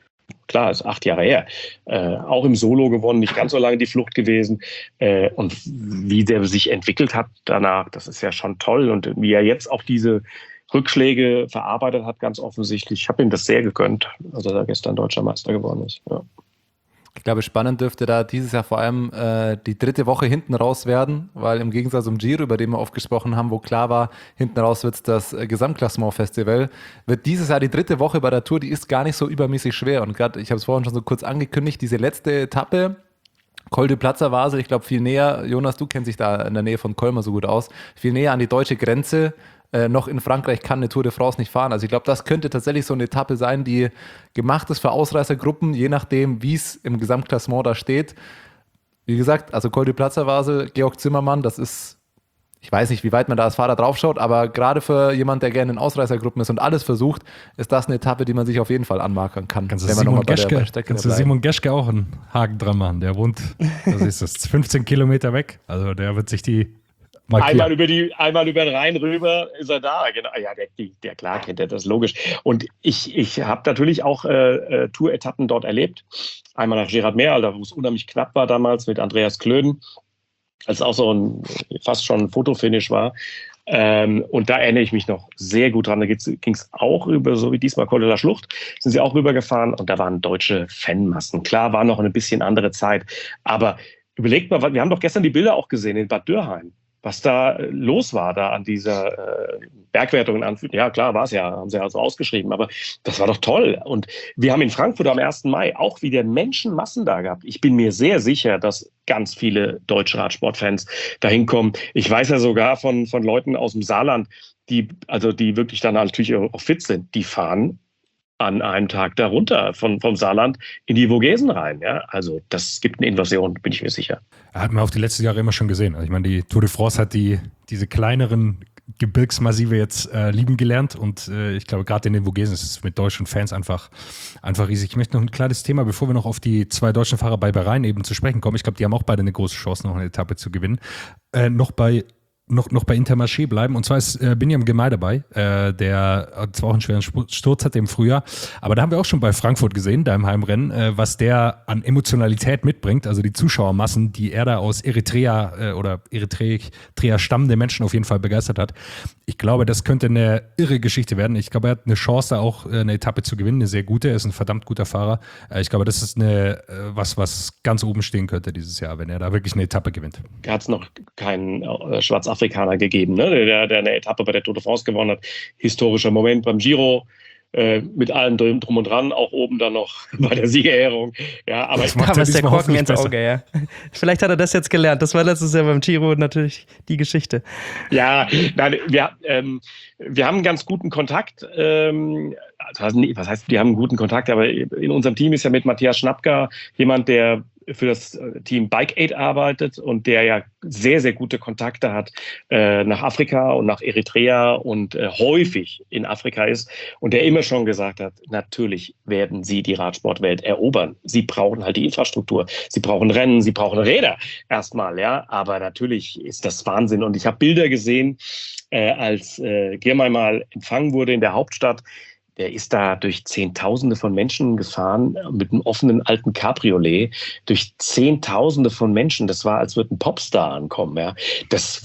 klar, ist acht Jahre her. Äh, auch im Solo gewonnen, nicht ganz so lange die Flucht gewesen. Äh, und wie der sich entwickelt hat danach, das ist ja schon toll. Und wie er jetzt auch diese Rückschläge verarbeitet hat, ganz offensichtlich. Ich habe ihm das sehr gegönnt, als er gestern Deutscher Meister geworden ist. Ja. Ich glaube, spannend dürfte da dieses Jahr vor allem äh, die dritte Woche hinten raus werden, weil im Gegensatz zum Giro, über den wir oft gesprochen haben, wo klar war, hinten raus wird es das äh, Gesamtklassement-Festival, wird dieses Jahr die dritte Woche bei der Tour, die ist gar nicht so übermäßig schwer. Und gerade, ich habe es vorhin schon so kurz angekündigt, diese letzte Etappe, Col de Platzer Vasel, ich glaube viel näher, Jonas, du kennst dich da in der Nähe von Colmar so gut aus, viel näher an die deutsche Grenze. Äh, noch in Frankreich kann eine Tour de France nicht fahren. Also ich glaube, das könnte tatsächlich so eine Etappe sein, die gemacht ist für Ausreißergruppen, je nachdem, wie es im Gesamtklassement da steht. Wie gesagt, also Col de Platzer Vasel, Georg Zimmermann, das ist, ich weiß nicht, wie weit man da als Fahrer draufschaut, aber gerade für jemand, der gerne in Ausreißergruppen ist und alles versucht, ist das eine Etappe, die man sich auf jeden Fall anmarkern kann. Kannst wenn du man Simon, noch mal bei Geschke, der Strecke kannst du Simon Geschke auch einen Haken dran machen? Der wohnt, was ist das, fünfzehn Kilometer weg. Also der wird sich die markieren. Einmal über, die, einmal über den Rhein rüber ist er da. Genau. Ja, der, der klar kennt er das, logisch. Und ich, ich habe natürlich auch äh, Tour-Etappen dort erlebt. Einmal nach Gérardmer, wo es unheimlich knapp war damals mit Andreas Klöden, als auch so ein fast schon ein Fotofinish war. Ähm, und da erinnere ich mich noch sehr gut dran. Da ging es auch über, so wie diesmal Col de la Schlucht, sind sie auch rübergefahren und da waren deutsche Fanmassen. Klar, war noch eine bisschen andere Zeit. Aber überlegt mal, wir haben doch gestern die Bilder auch gesehen in Bad Dürrheim, was da los war, da an dieser äh, Bergwertung in Anführungszeichen. Ja, klar, war es ja, haben sie ja so ausgeschrieben, aber das war doch toll. Und wir haben in Frankfurt am ersten Mai auch wieder Menschenmassen da gehabt. Ich bin mir sehr sicher, dass ganz viele deutsche Radsportfans da hinkommen. Ich weiß ja sogar von, von Leuten aus dem Saarland, die, also die wirklich dann natürlich auch fit sind, die fahren an einem Tag darunter von, vom Saarland in die Vogesen rein. Ja? Also das gibt eine Invasion, bin ich mir sicher. Hat man auch die letzten Jahre immer schon gesehen. Also ich meine, die Tour de France hat die, diese kleineren Gebirgsmassive jetzt äh, lieben gelernt und äh, ich glaube, gerade in den Vogesen ist es mit deutschen Fans einfach, einfach riesig. Ich möchte noch ein kleines Thema, bevor wir noch auf die zwei deutschen Fahrer bei Bahrain eben zu sprechen kommen. Ich glaube, die haben auch beide eine große Chance, noch eine Etappe zu gewinnen. Äh, noch bei Noch, noch bei Intermarché bleiben. Und zwar ist äh, Binyam Girmay dabei, äh, der zwar auch einen schweren Sturz hatte im Frühjahr, aber da haben wir auch schon bei Frankfurt gesehen, da im Heimrennen, äh, was der an Emotionalität mitbringt, also die Zuschauermassen, die er da aus Eritrea äh, oder Eritrea stammende Menschen auf jeden Fall begeistert hat. Ich glaube, das könnte eine irre Geschichte werden. Ich glaube, er hat eine Chance, da auch äh, eine Etappe zu gewinnen, eine sehr gute. Er ist ein verdammt guter Fahrer. Äh, ich glaube, das ist eine, äh, was, was ganz oben stehen könnte dieses Jahr, wenn er da wirklich eine Etappe gewinnt. Er hat es noch keinen äh, Schwarzafrikaner gegeben, ne? der, der eine Etappe bei der Tour de France gewonnen hat. Historischer Moment beim Giro, äh, mit allem drum, drum und dran, auch oben dann noch bei der Siegerehrung. Ja, aber das macht ich, der Korken ins Auge, ja. Vielleicht hat er das jetzt gelernt. Das war letztes Jahr beim Giro natürlich die Geschichte. Ja, nein, wir, ähm, wir haben einen ganz guten Kontakt. Ähm, also, was heißt, wir haben einen guten Kontakt, aber in unserem Team ist ja mit Matthias Schnapka jemand, der für das Team Bike Aid arbeitet und der ja sehr, sehr gute Kontakte hat äh, nach Afrika und nach Eritrea und äh, häufig in Afrika ist und der immer schon gesagt hat, natürlich werden sie die Radsportwelt erobern. Sie brauchen halt die Infrastruktur, sie brauchen Rennen, sie brauchen Räder erstmal, ja, aber natürlich ist das Wahnsinn und ich habe Bilder gesehen, äh, als äh, Girmay mal empfangen wurde in der Hauptstadt. Der ist da durch Zehntausende von Menschen gefahren mit einem offenen alten Cabriolet. Durch Zehntausende von Menschen. Das war, als würde ein Popstar ankommen. Ja. Das wird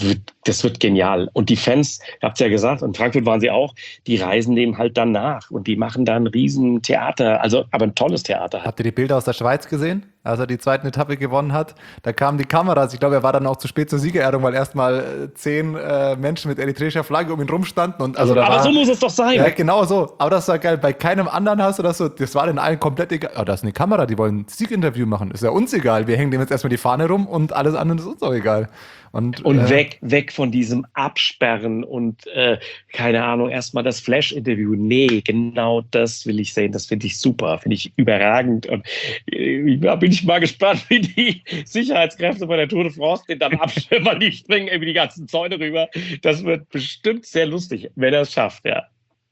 das wird genial. Und die Fans, ihr habt es ja gesagt, in Frankfurt waren sie auch, die reisen dem halt dann nach und die machen da ein riesen Theater, also aber ein tolles Theater. Habt ihr die Bilder aus der Schweiz gesehen, als er die zweite Etappe gewonnen hat? Da kamen die Kameras, ich glaube, er war dann auch zu spät zur Siegerehrung, weil erstmal zehn äh, Menschen mit eritreischer Flagge um ihn rumstanden. Und also da aber war, so muss es doch sein. Ja, genau so. Aber das war geil. Bei keinem anderen hast du das so, das war den allen komplett egal. Oh, da ist eine Kamera, die wollen ein Sieginterview machen. Ist ja uns egal. Wir hängen dem jetzt erstmal die Fahne rum und alles andere ist uns auch egal. Und, Und äh, weg, weg von diesem Absperren und äh, keine Ahnung, erstmal das Flash-Interview. Nee, genau das will ich sehen. Das finde ich super, finde ich überragend. Und äh, da bin ich mal gespannt, wie die Sicherheitskräfte bei der Tour de France den dann absperren, weil die springen irgendwie die ganzen Zäune rüber. Das wird bestimmt sehr lustig, wenn er es schafft, ja.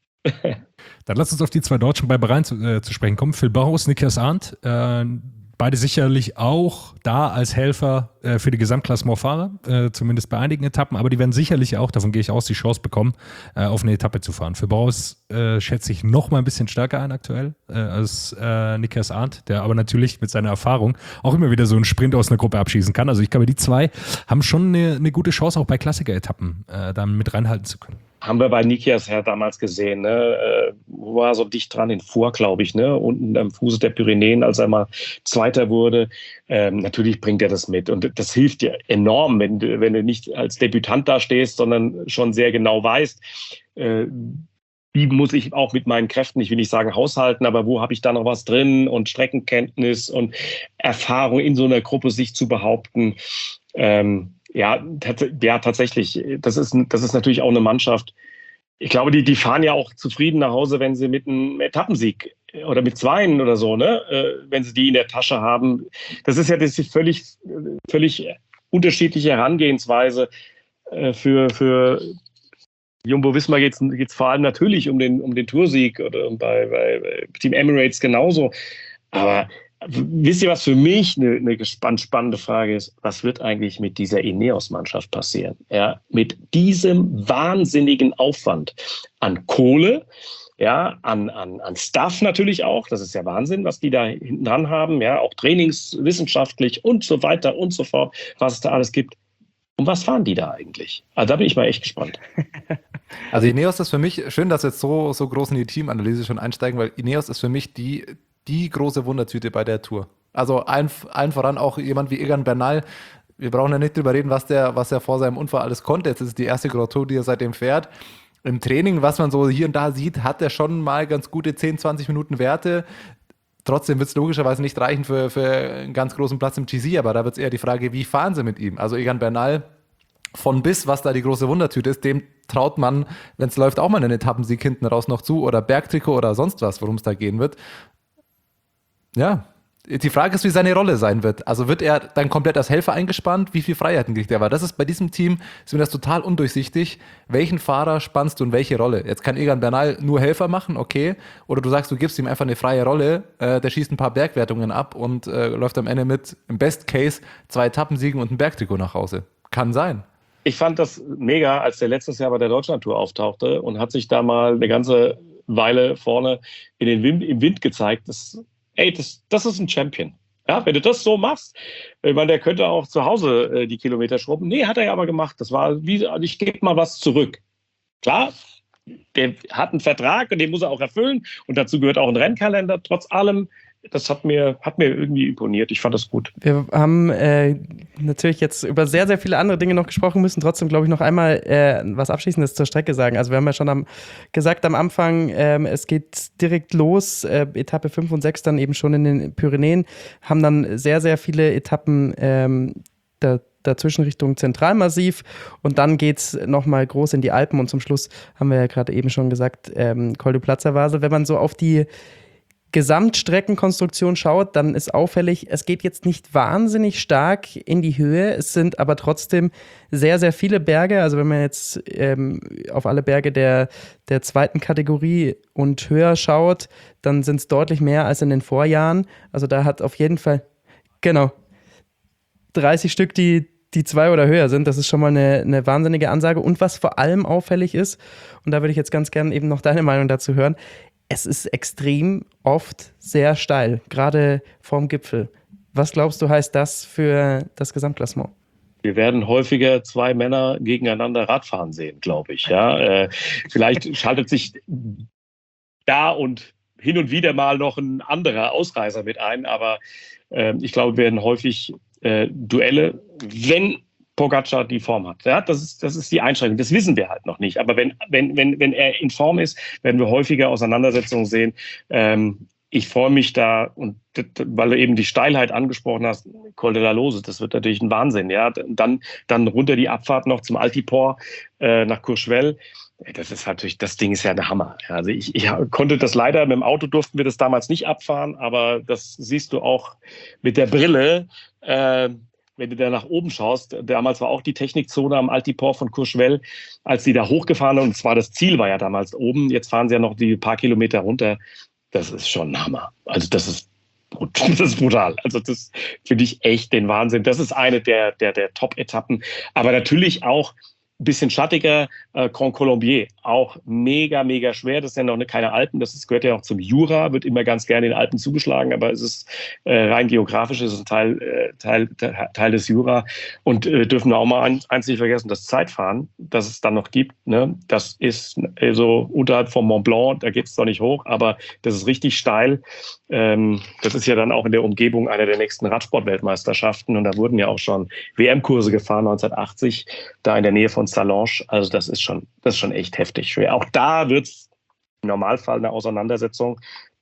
Dann lass uns auf die zwei Deutschen bei Bahrain zu, äh, zu sprechen kommen. Phil Bauhaus, Nikias Arndt. Äh, Beide sicherlich auch da als Helfer äh, für die Gesamtklassementfahrer, äh, zumindest bei einigen Etappen, aber die werden sicherlich auch, davon gehe ich aus, die Chance bekommen, äh, auf eine Etappe zu fahren. Für Bauhaus äh, schätze ich noch mal ein bisschen stärker ein aktuell äh, als äh, Nikias Arndt, der aber natürlich mit seiner Erfahrung auch immer wieder so einen Sprint aus einer Gruppe abschießen kann. Also ich glaube, die zwei haben schon eine, eine gute Chance, auch bei Klassiker-Etappen äh, dann mit reinhalten zu können. Haben wir bei Nikias ja damals gesehen, ne? Äh, war so dicht dran in Four, glaube ich, ne? Unten am Fuße der Pyrenäen, als er mal Zweiter wurde. Ähm, natürlich bringt er das mit. Und das hilft dir enorm, wenn du, wenn du nicht als Debütant da stehst, sondern schon sehr genau weißt, äh, wie muss ich auch mit meinen Kräften, ich will nicht sagen haushalten, aber wo habe ich da noch was drin und Streckenkenntnis und Erfahrung in so einer Gruppe sich zu behaupten. Ähm, Ja, tats- ja, tatsächlich. Das ist, das ist natürlich auch eine Mannschaft. Ich glaube, die, die fahren ja auch zufrieden nach Hause, wenn sie mit einem Etappensieg oder mit Zweien oder so, ne, äh, wenn sie die in der Tasche haben. Das ist ja das ist völlig, völlig unterschiedliche Herangehensweise. Äh, für, für Jumbo-Visma geht es vor allem natürlich um den, um den Toursieg oder bei, bei Team Emirates genauso. Aber wisst ihr, was für mich eine, eine gespannt, spannende Frage ist? Was wird eigentlich mit dieser Ineos-Mannschaft passieren? Ja, mit diesem wahnsinnigen Aufwand an Kohle, ja, an, an, an Staff natürlich auch. Das ist ja Wahnsinn, was die da hinten dran haben. Ja, auch trainingswissenschaftlich und so weiter und so fort, was es da alles gibt. Und was fahren die da eigentlich? Also da bin ich mal echt gespannt. Also Ineos ist für mich, schön, dass wir jetzt so, so groß in die Teamanalyse schon einsteigen, weil Ineos ist für mich die die große Wundertüte bei der Tour. Also allen, allen voran auch jemand wie Egan Bernal. Wir brauchen ja nicht drüber reden, was der, was er vor seinem Unfall alles konnte. Jetzt ist es die erste Grand Tour, die er seitdem fährt. Im Training, was man so hier und da sieht, hat er schon mal ganz gute zehn, zwanzig Minuten Werte. Trotzdem wird es logischerweise nicht reichen für, für einen ganz großen Platz im G C, aber da wird es eher die Frage, wie fahren sie mit ihm? Also Egan Bernal von bis, was da die große Wundertüte ist, dem traut man, wenn es läuft, auch mal einen Etappensieg hinten raus noch zu oder Bergtrikot oder sonst was, worum es da gehen wird. Ja, die Frage ist, wie seine Rolle sein wird. Also wird er dann komplett als Helfer eingespannt? Wie viel Freiheiten kriegt er? Weil das ist bei diesem Team, ist mir das total undurchsichtig. Welchen Fahrer spannst du in welche Rolle? Jetzt kann Egan Bernal nur Helfer machen, okay. Oder du sagst, du gibst ihm einfach eine freie Rolle, äh, der schießt ein paar Bergwertungen ab und äh, läuft am Ende mit, im Best Case, zwei Etappensiegen und ein Bergtrikot nach Hause. Kann sein. Ich fand das mega, als der letztes Jahr bei der Deutschlandtour auftauchte und hat sich da mal eine ganze Weile vorne in den Wind, im Wind gezeigt. Das Ey, das, das ist ein Champion. Ja, wenn du das so machst, ich meine, der könnte auch zu Hause äh, die Kilometer schrubben. Nee, hat er ja aber gemacht. Das war wie, ich gebe mal was zurück. Klar, der hat einen Vertrag und den muss er auch erfüllen. Und dazu gehört auch ein Rennkalender. Trotz allem, das hat mir, hat mir irgendwie imponiert. Ich fand das gut. Wir haben äh, natürlich jetzt über sehr, sehr viele andere Dinge noch gesprochen, müssen trotzdem, glaube ich, noch einmal äh, was Abschließendes zur Strecke sagen. Also wir haben ja schon am, gesagt am Anfang, ähm, es geht direkt los, äh, Etappe fünf und sechs dann eben schon in den Pyrenäen, haben dann sehr, sehr viele Etappen ähm, da, dazwischen Richtung Zentralmassiv und dann geht es nochmal groß in die Alpen und zum Schluss haben wir ja gerade eben schon gesagt, ähm, Col du Platzerwasel. Wenn man so auf die Gesamtstreckenkonstruktion schaut, dann ist auffällig, es geht jetzt nicht wahnsinnig stark in die Höhe, es sind aber trotzdem sehr, sehr viele Berge, also wenn man jetzt ähm, auf alle Berge der, der zweiten Kategorie und höher schaut, dann sind es deutlich mehr als in den Vorjahren, also da hat auf jeden Fall, genau, dreißig Stück, die die zwei oder höher sind, das ist schon mal eine, eine wahnsinnige Ansage und was vor allem auffällig ist, und da würde ich jetzt ganz gerne eben noch deine Meinung dazu hören, es ist extrem oft sehr steil, gerade vorm Gipfel. Was glaubst du, heißt das für das Gesamtklassement? Wir werden häufiger zwei Männer gegeneinander Radfahren sehen, glaube ich. Ja, äh, vielleicht schaltet sich da und hin und wieder mal noch ein anderer Ausreißer mit ein, aber äh, ich glaube, wir werden häufig äh, Duelle, wenn Pogacar die Form hat. Ja, das ist, das ist die Einschränkung. Das wissen wir halt noch nicht. Aber wenn, wenn, wenn, wenn er in Form ist, werden wir häufiger Auseinandersetzungen sehen. Ähm, ich freue mich da, und weil du eben die Steilheit angesprochen hast, Col de la Loze, das wird natürlich ein Wahnsinn. Ja, dann, dann runter die Abfahrt noch zum Altiport äh, nach Courchevel. Das ist natürlich, das Ding ist ja der Hammer. Also ich, ich konnte das leider, mit dem Auto durften wir das damals nicht abfahren, aber das siehst du auch mit der Brille, äh, wenn du da nach oben schaust. Damals war auch die Technikzone am Altiport von Courchevel, als sie da hochgefahren sind, und zwar das Ziel war ja damals oben, jetzt fahren sie ja noch die paar Kilometer runter. Das ist schon ein Hammer. Also das ist, das ist brutal. Also das finde ich echt den Wahnsinn. Das ist eine der, der, der Top-Etappen. Aber natürlich auch ein bisschen schattiger, äh, Grand Colombier, auch mega, mega schwer. Das sind ja noch keine Alpen, das ist, gehört ja auch zum Jura, wird immer ganz gerne in den Alpen zugeschlagen, aber es ist äh, rein geografisch, es ist ein Teil, äh, Teil, Teil des Jura. Und äh, dürfen wir auch mal ein, eins nicht vergessen, das Zeitfahren, das es dann noch gibt, ne? Das ist äh, so unterhalb vom Mont Blanc, da geht es zwar nicht hoch, aber das ist richtig steil. Ähm, das ist ja dann auch in der Umgebung einer der nächsten Radsport-Weltmeisterschaften, und da wurden ja auch schon W M-Kurse gefahren neunzehnhundertachtzig, da in der Nähe von Sallanches. Also das ist schon, das ist schon echt heftig schwer. Auch da wird es im Normalfall eine Auseinandersetzung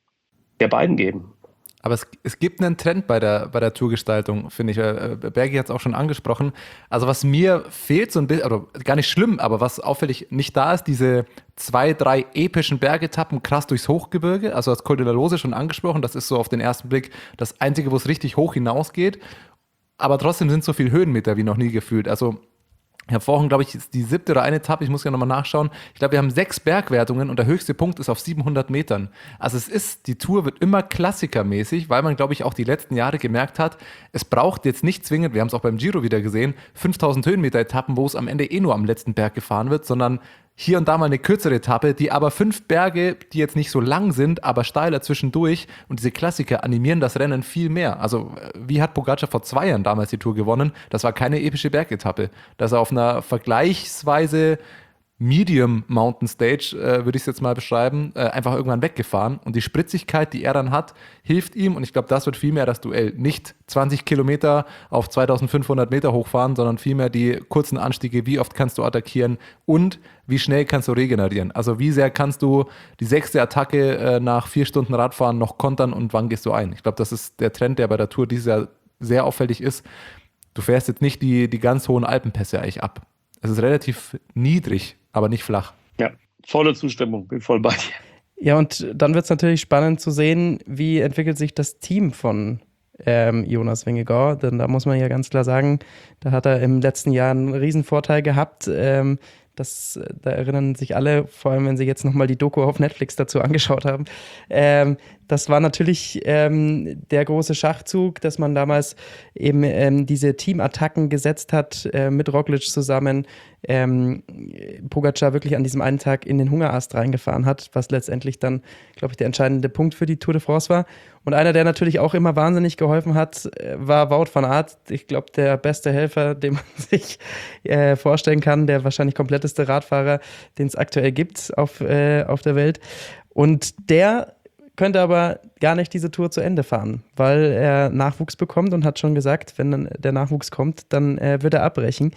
der beiden geben. Aber es, es gibt einen Trend bei der, bei der Tourgestaltung, finde ich. Bergi hat es auch schon angesprochen. Also was mir fehlt so ein bisschen, oder gar nicht schlimm, aber was auffällig nicht da ist, diese zwei, drei epischen Bergetappen krass durchs Hochgebirge. Also als Col de la Loze schon angesprochen, das ist so auf den ersten Blick das Einzige, wo es richtig hoch hinausgeht. Aber trotzdem sind so viele Höhenmeter wie noch nie gefühlt. Also hervorheben, glaube ich, ist die siebte oder eine Etappe, ich muss ja nochmal nachschauen. Ich glaube, wir haben sechs Bergwertungen und der höchste Punkt ist auf siebenhundert Metern. Also es ist, die Tour wird immer klassikermäßig, weil man, glaube ich, auch die letzten Jahre gemerkt hat, es braucht jetzt nicht zwingend, wir haben es auch beim Giro wieder gesehen, fünftausend Höhenmeter-Etappen, wo es am Ende eh nur am letzten Berg gefahren wird, sondern hier und da mal eine kürzere Etappe, die aber fünf Berge, die jetzt nicht so lang sind, aber steiler zwischendurch, und diese Klassiker animieren das Rennen viel mehr. Also wie hat Pogacar vor zwei Jahren damals die Tour gewonnen? Das war keine epische Bergetappe. Das er auf einer vergleichsweise Medium Mountain Stage, äh, würde ich es jetzt mal beschreiben, äh, einfach irgendwann weggefahren. Und die Spritzigkeit, die er dann hat, hilft ihm. Und ich glaube, das wird vielmehr das Duell. Nicht zwanzig Kilometer auf zweitausendfünfhundert Meter hochfahren, sondern vielmehr die kurzen Anstiege. Wie oft kannst du attackieren und wie schnell kannst du regenerieren? Also wie sehr kannst du die sechste Attacke äh, nach vier Stunden Radfahren noch kontern und wann gehst du ein? Ich glaube, das ist der Trend, der bei der Tour dieses Jahr sehr auffällig ist. Du fährst jetzt nicht die, die ganz hohen Alpenpässe eigentlich ab. Es ist relativ niedrig, aber nicht flach. Ja, volle Zustimmung, bin voll bei dir. Ja, und dann wird es natürlich spannend zu sehen, wie entwickelt sich das Team von ähm, Jonas Vingegaard. Denn da muss man ja ganz klar sagen, da hat er im letzten Jahr einen riesen Vorteil gehabt. Ähm, das, da erinnern sich alle, vor allem wenn sie jetzt nochmal die Doku auf Netflix dazu angeschaut haben. Ähm, das war natürlich ähm, der große Schachzug, dass man damals eben ähm, diese Teamattacken gesetzt hat, äh, mit Roglic zusammen, ähm, Pogacar wirklich an diesem einen Tag in den Hungerast reingefahren hat, was letztendlich dann, glaube ich, der entscheidende Punkt für die Tour de France war. Und einer, der natürlich auch immer wahnsinnig geholfen hat, war Wout van Aert. Ich glaube, der beste Helfer, den man sich äh, vorstellen kann, der wahrscheinlich kompletteste Radfahrer, den es aktuell gibt auf, äh, auf der Welt. Und der könnte aber gar nicht diese Tour zu Ende fahren, weil er Nachwuchs bekommt und hat schon gesagt, wenn dann der Nachwuchs kommt, dann äh, wird er abbrechen.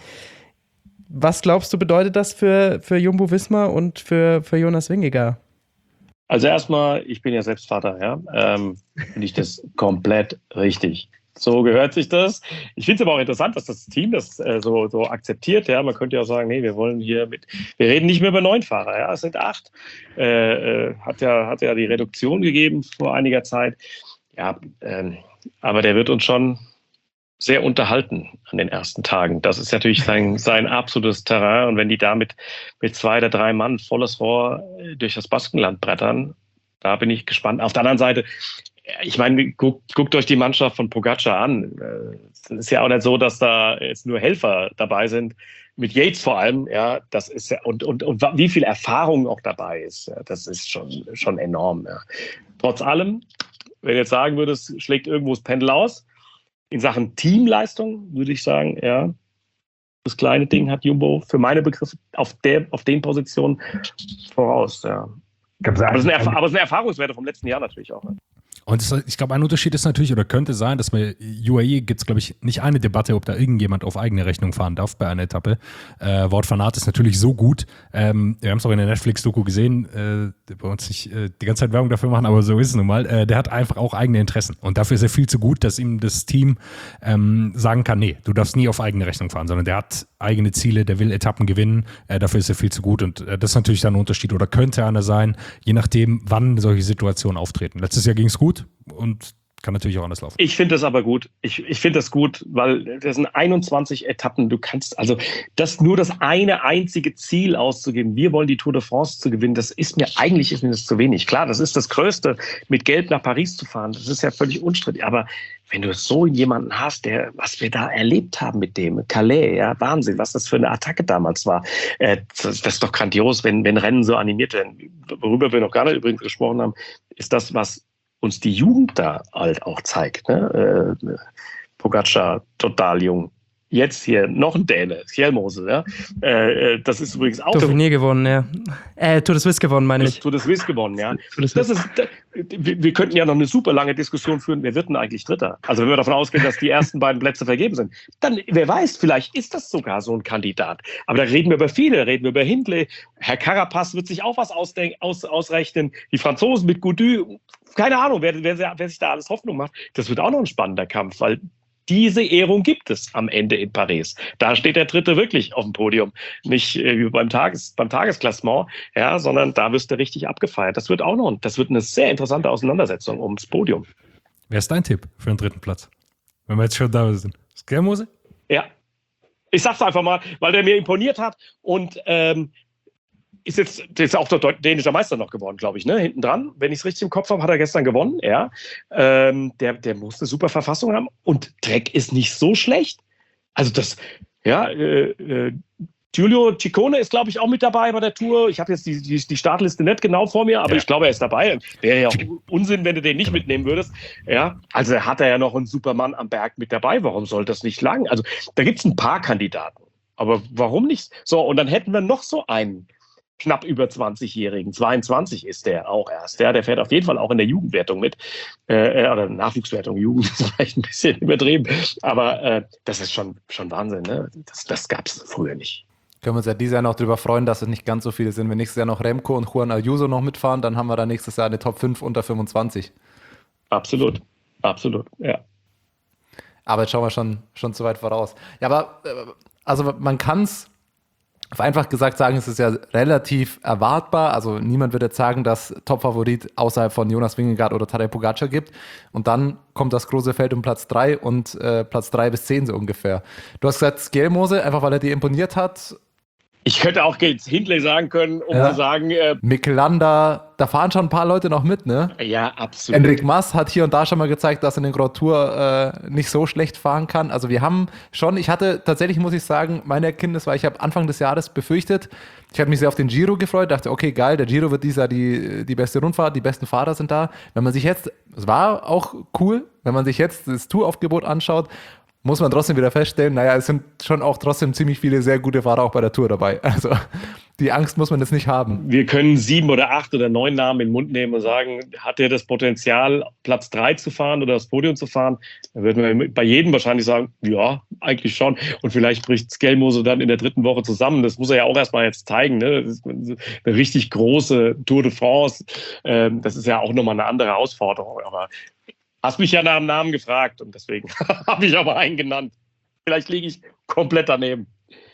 Was glaubst du, bedeutet das für, für Jumbo-Visma und für, für Jonas Vingegaard? Also erstmal, ich bin ja selbst Vater, ja, ähm, finde ich das komplett richtig. So gehört sich das. Ich finde es aber auch interessant, dass das Team das äh, so, so akzeptiert. Ja, man könnte ja auch sagen, nee, wir wollen hier mit, wir reden nicht mehr über neun Fahrer, ja, es sind acht. Äh, äh, hat ja, hat ja die Reduktion gegeben vor einiger Zeit. Ja, ähm, aber der wird uns schon sehr unterhalten an den ersten Tagen. Das ist natürlich sein, sein absolutes Terrain. Und wenn die da mit, mit zwei oder drei Mann volles Rohr durch das Baskenland brettern, da bin ich gespannt. Auf der anderen Seite, ich meine, guckt, guckt euch die Mannschaft von Pogacar an. Es ist ja auch nicht so, dass da jetzt nur Helfer dabei sind. Mit Yates vor allem, ja, das ist ja, und, und, und wie viel Erfahrung auch dabei ist, ja, das ist schon, schon enorm. Ja. Trotz allem, wenn du jetzt sagen würdest, schlägt irgendwo das Pendel aus, in Sachen Teamleistung würde ich sagen, ja, Das kleine Ding hat Jumbo für meine Begriffe auf, der, auf den Positionen voraus. Ja. Aber es sind Erf- aber es sind Erfahrungswerte vom letzten Jahr natürlich auch. Ne? Und das, ich glaube, ein Unterschied ist natürlich, oder könnte sein, dass bei U A E gibt es, glaube ich, nicht eine Debatte, ob da irgendjemand auf eigene Rechnung fahren darf bei einer Etappe. Äh, Wout van Aert ist natürlich so gut. Ähm, wir haben es auch in der Netflix-Doku gesehen, äh, bei uns nicht äh, die ganze Zeit Werbung dafür machen, aber so ist es nun mal. Äh, der hat einfach auch eigene Interessen. Und dafür ist er viel zu gut, dass ihm das Team ähm, sagen kann, nee, du darfst nie auf eigene Rechnung fahren, sondern der hat eigene Ziele, der will Etappen gewinnen. Äh, dafür ist er viel zu gut. Und äh, das ist natürlich dann ein Unterschied oder könnte einer sein, je nachdem, wann solche Situationen auftreten. Letztes Jahr ging es gut. Und kann natürlich auch anders laufen. Ich finde das aber gut. Ich, ich finde das gut, weil das sind einundzwanzig Etappen. Du kannst also das nur das eine einzige Ziel auszugeben. Wir wollen die Tour de France zu gewinnen. Das ist mir eigentlich ist mir das zu wenig. Klar, das ist das Größte, mit Gelb nach Paris zu fahren. Das ist ja völlig unstrittig. Aber wenn du so jemanden hast, der, was wir da erlebt haben mit dem Calais, ja, Wahnsinn, was das für eine Attacke damals war. Äh, das, das ist doch grandios, wenn, wenn Rennen so animiert werden. Worüber wir noch gar nicht übrigens gesprochen haben, ist das, was uns die Jugend da halt auch zeigt. Ne? Äh, Pogacar, total jung. Jetzt hier noch ein Däne, Kjelmose. Ja? Äh, das ist übrigens auch... Dauphiné gewonnen, ja. Äh, Tour de Suisse gewonnen, meine ich. Tour de Suisse gewonnen, ja. Das ist, wir, wir könnten ja noch eine super lange Diskussion führen, wer wird denn eigentlich Dritter? Also wenn wir davon ausgehen, dass die ersten beiden Plätze vergeben sind, dann, wer weiß, vielleicht ist das sogar so ein Kandidat. Aber da reden wir über viele, reden wir über Hindley. Herr Carapaz wird sich auch was ausdenken, aus, ausrechnen. Die Franzosen mit Gaudu, keine Ahnung, wer, wer, wer sich da alles Hoffnung macht. Das wird auch noch ein spannender Kampf, weil diese Ehrung gibt es am Ende in Paris. Da steht der Dritte wirklich auf dem Podium. Nicht äh, wie beim, Tages, beim Tagesklassement, ja, sondern da wirst du richtig abgefeiert. Das wird auch noch, das wird eine sehr interessante Auseinandersetzung ums Podium. Wer ist dein Tipp für den dritten Platz? Wenn wir jetzt schon da sind. Kjelmose? Ja. Ich sag's einfach mal, weil der mir imponiert hat und ähm, ist jetzt, der ist auch der dänischer Meister noch geworden, glaube ich, ne? Hinten dran. Wenn ich es richtig im Kopf habe, hat er gestern gewonnen, ja. Ähm, der, der muss eine super Verfassung haben und Trek ist nicht so schlecht. Also das, ja, äh, äh, Giulio Ciccone ist, glaube ich, auch mit dabei bei der Tour. Ich habe jetzt die, die, die Startliste nicht genau vor mir, aber ja. Ich glaube, er ist dabei. Wäre ja auch Unsinn, wenn du den nicht mitnehmen würdest. Ja, also hat er ja noch einen Supermann am Berg mit dabei. Warum soll das nicht lang? Also da gibt es ein paar Kandidaten. Aber warum nicht? So, und dann hätten wir noch so einen knapp über zwanzigjährigen, zweiundzwanzig ist der auch erst. Ja, der fährt auf jeden Fall auch in der Jugendwertung mit. Äh, oder Nachwuchswertung, Jugend ist vielleicht ein bisschen übertrieben. Aber äh, das ist schon, schon Wahnsinn. Ne? Das, das gab es früher nicht. Können wir uns ja dieses Jahr noch darüber freuen, dass es nicht ganz so viele sind. Wenn nächstes Jahr noch Remco und Juan Ayuso noch mitfahren, dann haben wir da nächstes Jahr eine Top fünf unter fünfundzwanzig. Absolut, absolut, ja. Aber jetzt schauen wir schon, schon zu weit voraus. Ja, aber also man kann es einfach gesagt sagen, es ist ja relativ erwartbar. Also niemand wird jetzt sagen, dass Top-Favorit außerhalb von Jonas Vingegaard oder Tadej Pogacar gibt. Und dann kommt das große Feld um Platz drei und äh, Platz drei bis zehn so ungefähr. Du hast gesagt, Kjelmose, einfach weil er dir imponiert hat. Ich könnte auch jetzt Hindley sagen können, um ja. zu sagen... Äh, Mikel Landa, da fahren schon ein paar Leute noch mit, ne? Ja, absolut. Enric Mas hat hier und da schon mal gezeigt, dass er in den Grand Tour äh, nicht so schlecht fahren kann. Also wir haben schon, ich hatte tatsächlich, muss ich sagen, meine Erkenntnis war, ich habe Anfang des Jahres befürchtet, ich habe mich sehr auf den Giro gefreut, dachte, okay, geil, der Giro wird dieses Jahr die, die beste Rundfahrt, die besten Fahrer sind da. Wenn man sich jetzt, es war auch cool, wenn man sich jetzt das Touraufgebot anschaut, muss man trotzdem wieder feststellen, naja, es sind schon auch trotzdem ziemlich viele sehr gute Fahrer auch bei der Tour dabei. Also die Angst muss man jetzt nicht haben. Wir können sieben oder acht oder neun Namen in den Mund nehmen und sagen, hat er das Potenzial, Platz drei zu fahren oder das Podium zu fahren? Dann würden wir bei jedem wahrscheinlich sagen, ja, eigentlich schon. Und vielleicht bricht Kjelmose dann in der dritten Woche zusammen. Das muss er ja auch erstmal jetzt zeigen. Ne? Das ist eine richtig große Tour de France. Das ist ja auch nochmal eine andere Herausforderung. Aber hast mich ja nach dem Namen gefragt und deswegen habe ich aber einen genannt. Vielleicht liege ich komplett daneben.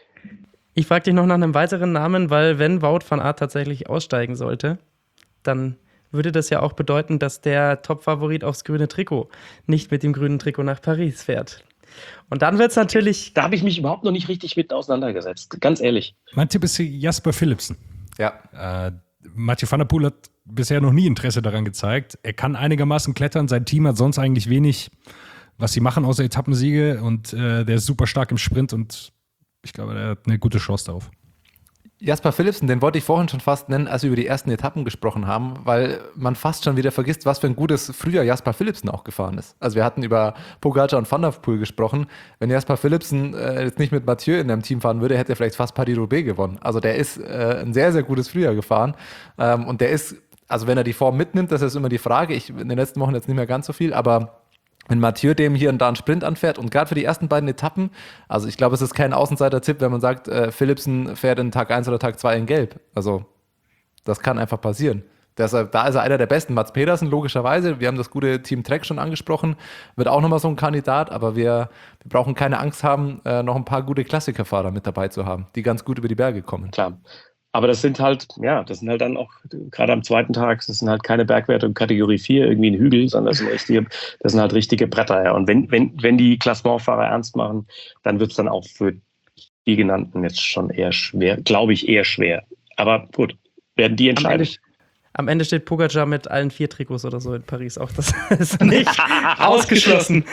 Ich frage dich noch nach einem weiteren Namen, weil wenn Wout van Aert tatsächlich aussteigen sollte, dann würde das ja auch bedeuten, dass der Top-Favorit aufs grüne Trikot nicht mit dem grünen Trikot nach Paris fährt. Und dann wird es natürlich... Da habe ich mich überhaupt noch nicht richtig mit auseinandergesetzt, ganz ehrlich. Mein Tipp ist Jasper Philipsen. Ja. Äh, Mathieu van der Poel hat bisher noch nie Interesse daran gezeigt. Er kann einigermaßen klettern, sein Team hat sonst eigentlich wenig, was sie machen, außer Etappensiege und äh, der ist super stark im Sprint und ich glaube, der hat eine gute Chance darauf. Jasper Philipsen, den wollte ich vorhin schon fast nennen, als wir über die ersten Etappen gesprochen haben, weil man fast schon wieder vergisst, was für ein gutes Frühjahr Jasper Philipsen auch gefahren ist. Also wir hatten über Pogacar und Van der Poel gesprochen. Wenn Jasper Philipsen äh, jetzt nicht mit Mathieu in einem Team fahren würde, hätte er vielleicht fast Paris-Roubaix gewonnen. Also der ist äh, ein sehr, sehr gutes Frühjahr gefahren. Ähm, und der ist, also wenn er die Form mitnimmt, das ist immer die Frage. Ich in den letzten Wochen jetzt nicht mehr ganz so viel, aber wenn Mathieu dem hier und da einen Sprint anfährt und gerade für die ersten beiden Etappen, also ich glaube, es ist kein Außenseiter-Tipp, wenn man sagt, äh, Philipsen fährt in Tag eins oder Tag zwei in Gelb. Also das kann einfach passieren. Deshalb, da ist er einer der Besten. Mats Pedersen logischerweise, wir haben das gute Team Trek schon angesprochen, wird auch nochmal so ein Kandidat, aber wir, wir brauchen keine Angst haben, äh, noch ein paar gute Klassikerfahrer mit dabei zu haben, die ganz gut über die Berge kommen. Klar. Aber das sind halt, ja, das sind halt dann auch, gerade am zweiten Tag, das sind halt keine Bergwerte und Kategorie vier, irgendwie ein Hügel, sondern das sind richtige, das sind halt richtige Bretter. Ja. Und wenn, wenn, wenn die Klassementfahrer ernst machen, dann wird es dann auch für die genannten jetzt schon eher schwer, glaube ich, eher schwer. Aber gut, werden die entscheiden. Am Ende steht Pogacar mit allen vier Trikots oder so in Paris. Auch das ist nicht ausgeschlossen.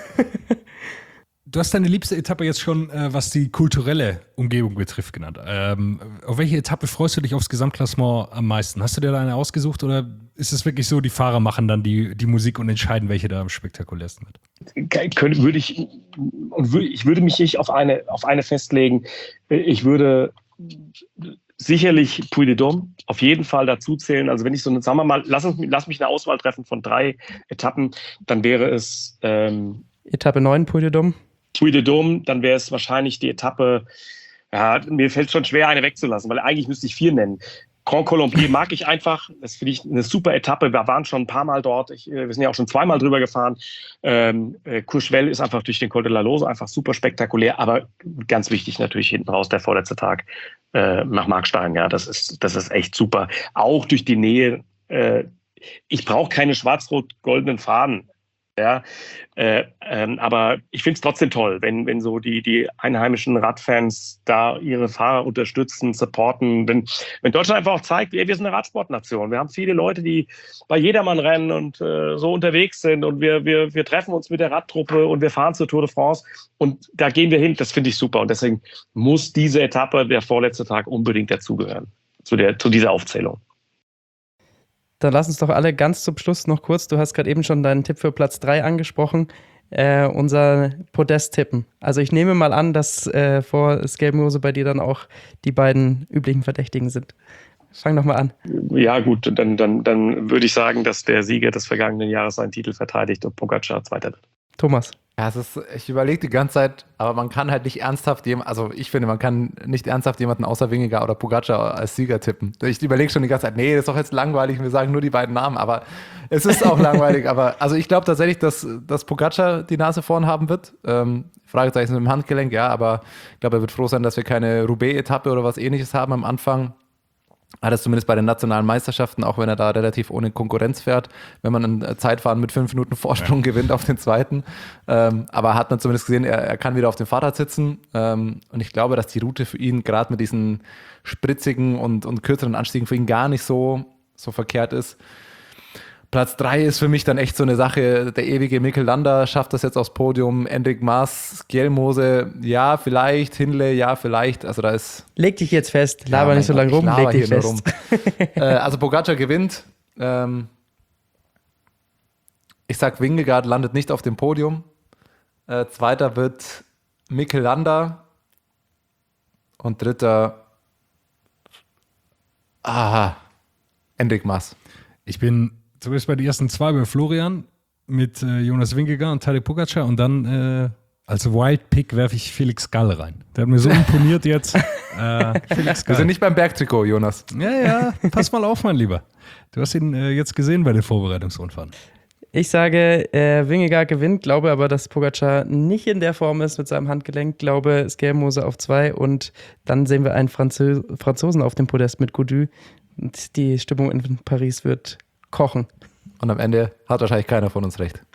Du hast deine liebste Etappe jetzt schon, äh, was die kulturelle Umgebung betrifft, genannt. Ähm, auf welche Etappe freust du dich aufs Gesamtklassement am meisten? Hast du dir da eine ausgesucht oder ist es wirklich so, die Fahrer machen dann die, die Musik und entscheiden, welche da am spektakulärsten wird? Könnte, würde ich, und würde, ich würde mich nicht auf eine, auf eine festlegen. Ich würde sicherlich Puy de Dôme auf jeden Fall dazu zählen. Also wenn ich so eine, sagen wir mal, lass, uns, lass mich eine Auswahl treffen von drei Etappen, dann wäre es ähm, Etappe neun, Puy de Dôme. Puy de Dôme, dann wäre es wahrscheinlich die Etappe, ja, mir fällt schon schwer, eine wegzulassen, weil eigentlich müsste ich vier nennen. Grand Colombier mag ich einfach, das finde ich eine super Etappe, wir waren schon ein paar Mal dort, ich, wir sind ja auch schon zweimal drüber gefahren. Ähm, äh, Courchevel ist einfach durch den Col de la Loze einfach super spektakulär, aber ganz wichtig natürlich hinten raus der vorletzte Tag äh, nach Markstein, ja, das ist, das ist echt super. Auch durch die Nähe, äh, ich brauche keine schwarz-rot-goldenen Fahnen. Ja, äh, ähm, aber ich finde es trotzdem toll, wenn, wenn so die, die einheimischen Radfans da ihre Fahrer unterstützen, supporten. Wenn, wenn Deutschland einfach auch zeigt, ey, wir sind eine Radsportnation. Wir haben viele Leute, die bei Jedermann rennen und äh, so unterwegs sind und wir, wir, wir treffen uns mit der Radtruppe und wir fahren zur Tour de France und da gehen wir hin. Das finde ich super und deswegen muss diese Etappe, der vorletzte Tag, unbedingt dazugehören, zu, der, zu dieser Aufzählung. Dann lass uns doch alle ganz zum Schluss noch kurz, du hast gerade eben schon deinen Tipp für Platz drei angesprochen, äh, unser Podest tippen. Also ich nehme mal an, dass äh, vor Skelmose bei dir dann auch die beiden üblichen Verdächtigen sind. Fang doch mal an. Ja gut, dann, dann, dann würde ich sagen, dass der Sieger des vergangenen Jahres seinen Titel verteidigt und Pogacar Zweiter wird. Thomas. Ja, es ist, ich überlege die ganze Zeit, aber man kann halt nicht ernsthaft jemanden, also ich finde, man kann nicht ernsthaft jemanden außer Wingegaard oder Pogacar als Sieger tippen. Ich überlege schon die ganze Zeit, nee, das ist doch jetzt langweilig, wir sagen nur die beiden Namen, aber es ist auch langweilig. Aber also ich glaube tatsächlich, dass, dass Pogacar die Nase vorn haben wird. Ähm, Fragezeichen mit dem Handgelenk, ja, aber ich glaube, er wird froh sein, dass wir keine Roubaix-Etappe oder was Ähnliches haben am Anfang. Hat es zumindest bei den nationalen Meisterschaften, auch wenn er da relativ ohne Konkurrenz fährt, wenn man ein Zeitfahren mit fünf Minuten Vorsprung ja. gewinnt auf den zweiten. Ähm, aber hat man zumindest gesehen, er, er kann wieder auf dem Fahrrad sitzen. Ähm, und ich glaube, dass die Route für ihn gerade mit diesen spritzigen und, und kürzeren Anstiegen für ihn gar nicht so, so verkehrt ist. Platz drei ist für mich dann echt so eine Sache, der ewige Mikel Landa schafft das jetzt aufs Podium, Enric Mas, Skelmose, ja, vielleicht, Hindley, ja, vielleicht, also da ist... Leg dich jetzt fest, laber ja, nicht so lange rum, leg dich fest. Rum. äh, also Pogacar gewinnt, ähm, ich sag Vingegaard landet nicht auf dem Podium, äh, zweiter wird Mikel Landa und dritter, aha, Enric Mas. Ich bin... Zumindest bei den ersten zwei bei Florian mit äh, Jonas Vingegaard und Tadej Pogacar und dann äh, als Wild Pick werfe ich Felix Gall rein. Der hat mir so imponiert jetzt. Äh, Felix Gall. Wir sind nicht beim Bergtrikot, Jonas. Ja, ja, pass mal auf, mein Lieber. Du hast ihn äh, jetzt gesehen bei den Vorbereitungsrundfahrten. Ich sage, äh, Vingegaard gewinnt, glaube aber, dass Pogacar nicht in der Form ist mit seinem Handgelenk. Glaube, Skelmose auf zwei und dann sehen wir einen Franzö- Franzosen auf dem Podest mit Gaudu. Und die Stimmung in Paris wird kochen. Und am Ende hat wahrscheinlich keiner von uns recht.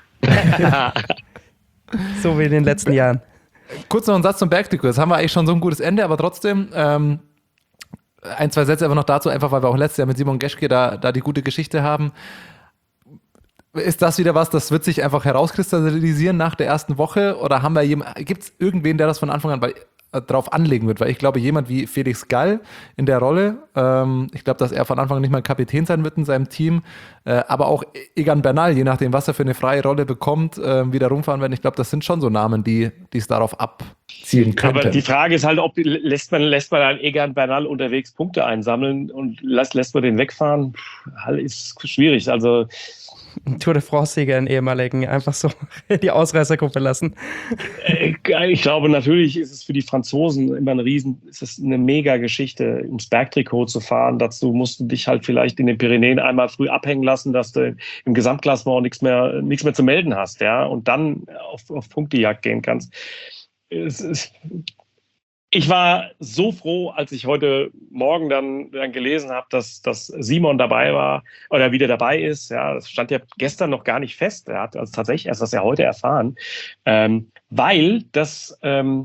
So wie in den letzten Jahren. Kurz noch ein Satz zum Bergtrikot. Jetzt haben wir eigentlich schon so ein gutes Ende, aber trotzdem ähm, ein, zwei Sätze einfach noch dazu, einfach weil wir auch letztes Jahr mit Simon Geschke da, da die gute Geschichte haben. Ist das wieder was, das wird sich einfach herauskristallisieren nach der ersten Woche? Oder haben wir jemanden, gibt es irgendwen, der das von Anfang an, weil drauf anlegen wird, weil ich glaube, jemand wie Felix Gall in der Rolle, ähm, ich glaube, dass er von Anfang an nicht mal Kapitän sein wird in seinem Team, äh, aber auch Egan Bernal, je nachdem, was er für eine freie Rolle bekommt, äh, wieder rumfahren werden. Ich glaube, das sind schon so Namen, die es darauf abzielen könnten. Aber die Frage ist halt, ob lässt man, lässt man einen Egan Bernal unterwegs Punkte einsammeln und lässt, lässt man den wegfahren? Halt ist schwierig. Also Tour de France-Sieger, einen ehemaligen, einfach so in die Ausreißergruppe lassen. Ich glaube, natürlich ist es für die Franzosen immer ein Riesen, ist es eine mega Geschichte, ins Bergtrikot zu fahren. Dazu musst du dich halt vielleicht in den Pyrenäen einmal früh abhängen lassen, dass du im Gesamtklassement nichts mehr, nichts mehr zu melden hast, ja, und dann auf, auf Punktejagd gehen kannst. Es ist, ich war so froh, als ich heute Morgen dann, dann gelesen habe, dass, dass Simon dabei war oder wieder dabei ist. Ja, das stand ja gestern noch gar nicht fest. Er hat also tatsächlich erst das ja heute erfahren, ähm, weil das, ähm,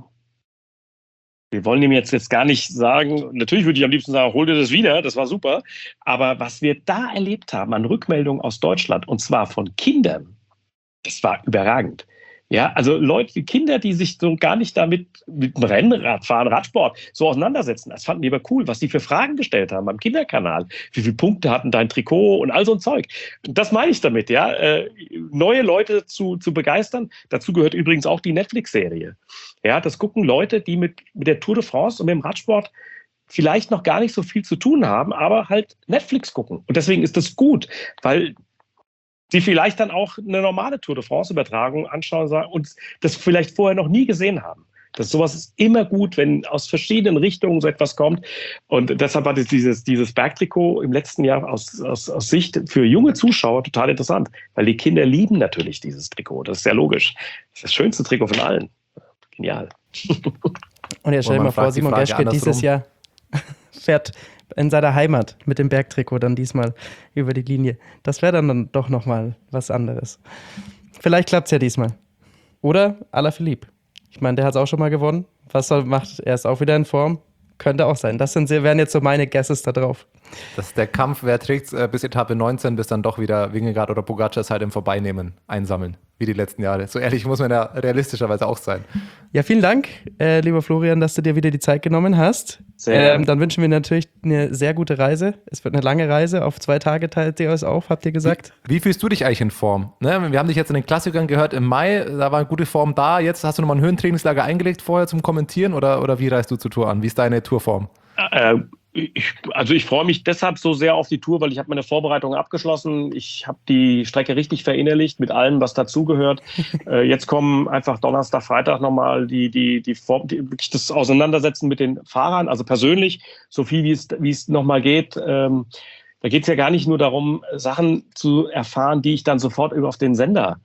wir wollen ihm jetzt, jetzt gar nicht sagen, natürlich würde ich am liebsten sagen, hol dir das wieder, das war super. Aber was wir da erlebt haben an Rückmeldungen aus Deutschland, und zwar von Kindern, das war überragend. Ja, also Leute, Kinder, die sich so gar nicht damit mit dem Rennradfahren, Radsport so auseinandersetzen. Das fanden die aber cool, was die für Fragen gestellt haben am Kinderkanal. Wie viele Punkte hatten dein Trikot und all so ein Zeug. Das meine ich damit, ja. Äh, neue Leute zu, zu begeistern. Dazu gehört übrigens auch die Netflix-Serie. Ja, das gucken Leute, die mit, mit der Tour de France und mit dem Radsport vielleicht noch gar nicht so viel zu tun haben, aber halt Netflix gucken. Und deswegen ist das gut, weil die vielleicht dann auch eine normale Tour de France-Übertragung anschauen und das vielleicht vorher noch nie gesehen haben. Das sowas ist immer gut, wenn aus verschiedenen Richtungen so etwas kommt. Und deshalb war das dieses, dieses Bergtrikot im letzten Jahr aus, aus, aus Sicht für junge Zuschauer total interessant, weil die Kinder lieben natürlich dieses Trikot. Das ist sehr logisch. Das ist das schönste Trikot von allen. Genial. Und jetzt stell dir mal vor, Simon Geschke dieses Jahr fährt in seiner Heimat mit dem Bergtrikot dann diesmal über die Linie. Das wäre dann, dann doch nochmal was anderes. Vielleicht klappt es ja diesmal. Oder Alaphilippe. Ich meine, der hat es auch schon mal gewonnen. Was soll, macht er? Ist auch wieder in Form. Könnte auch sein. Das sind, wären jetzt so meine Guesses da drauf. Das ist der Kampf, wer trägt äh, bis Etappe neunzehn, bis dann doch wieder Vingegaard oder Pogacar halt im Vorbeinehmen einsammeln, wie die letzten Jahre. So ehrlich muss man ja realistischerweise auch sein. Ja, vielen Dank, äh, lieber Florian, dass du dir wieder die Zeit genommen hast. Sehr ähm, dann wünschen wir natürlich eine sehr gute Reise. Es wird eine lange Reise. Auf zwei Tage teilt ihr euch auf, habt ihr gesagt? Wie, wie fühlst du dich eigentlich in Form? Ne? Wir haben dich jetzt in den Klassikern gehört im Mai, da war eine gute Form da. Jetzt hast du nochmal ein Höhentrainingslager eingelegt vorher zum Kommentieren oder, oder wie reist du zur Tour an? Wie ist deine Tourform? Äh, Ich, also ich freue mich deshalb so sehr auf die Tour, weil ich habe meine Vorbereitung abgeschlossen. Ich habe die Strecke richtig verinnerlicht mit allem, was dazugehört. äh, jetzt kommen einfach Donnerstag, Freitag nochmal die, die, die, Form, die wirklich das Auseinandersetzen mit den Fahrern, also persönlich, so viel wie es, wie es nochmal geht. Ähm, da geht es ja gar nicht nur darum, Sachen zu erfahren, die ich dann sofort über auf den Sender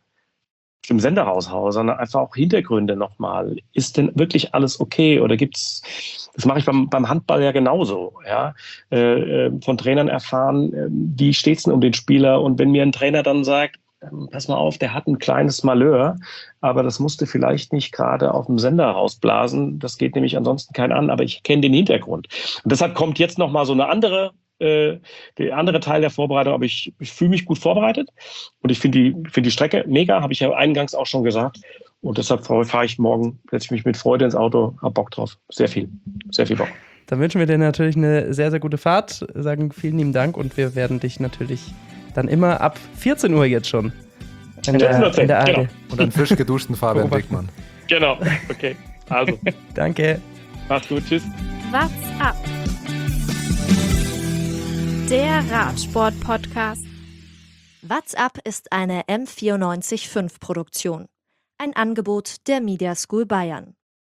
im Sender raushaue, sondern einfach auch Hintergründe nochmal. Ist denn wirklich alles okay? Oder gibt's, das mache ich beim, beim Handball ja genauso, ja, äh, von Trainern erfahren, äh, wie steht's denn um den Spieler? Und wenn mir ein Trainer dann sagt, äh, pass mal auf, der hat ein kleines Malheur, aber das musste vielleicht nicht gerade auf dem Sender rausblasen, das geht nämlich ansonsten keinen an, aber ich kenne den Hintergrund. Und deshalb kommt jetzt nochmal so eine andere der andere Teil der Vorbereitung, aber ich, ich fühle mich gut vorbereitet und ich finde die, find die Strecke mega, habe ich ja eingangs auch schon gesagt. Und deshalb fahre ich morgen, setze ich mich mit Freude ins Auto, habe Bock drauf. Sehr viel, sehr viel Bock. Dann wünschen wir dir natürlich eine sehr, sehr gute Fahrt, sagen vielen lieben Dank und wir werden dich natürlich dann immer ab vierzehn Uhr jetzt schon in der, in der A R D. Genau. Und einen frisch geduschten Fabian Beckmann. Genau, okay. Also. Danke. Macht's gut, tschüss. What's up? Der Radsport-Podcast. What's up ist eine M vierundneunzig Komma fünf Produktion. Ein Angebot der Media School Bayern.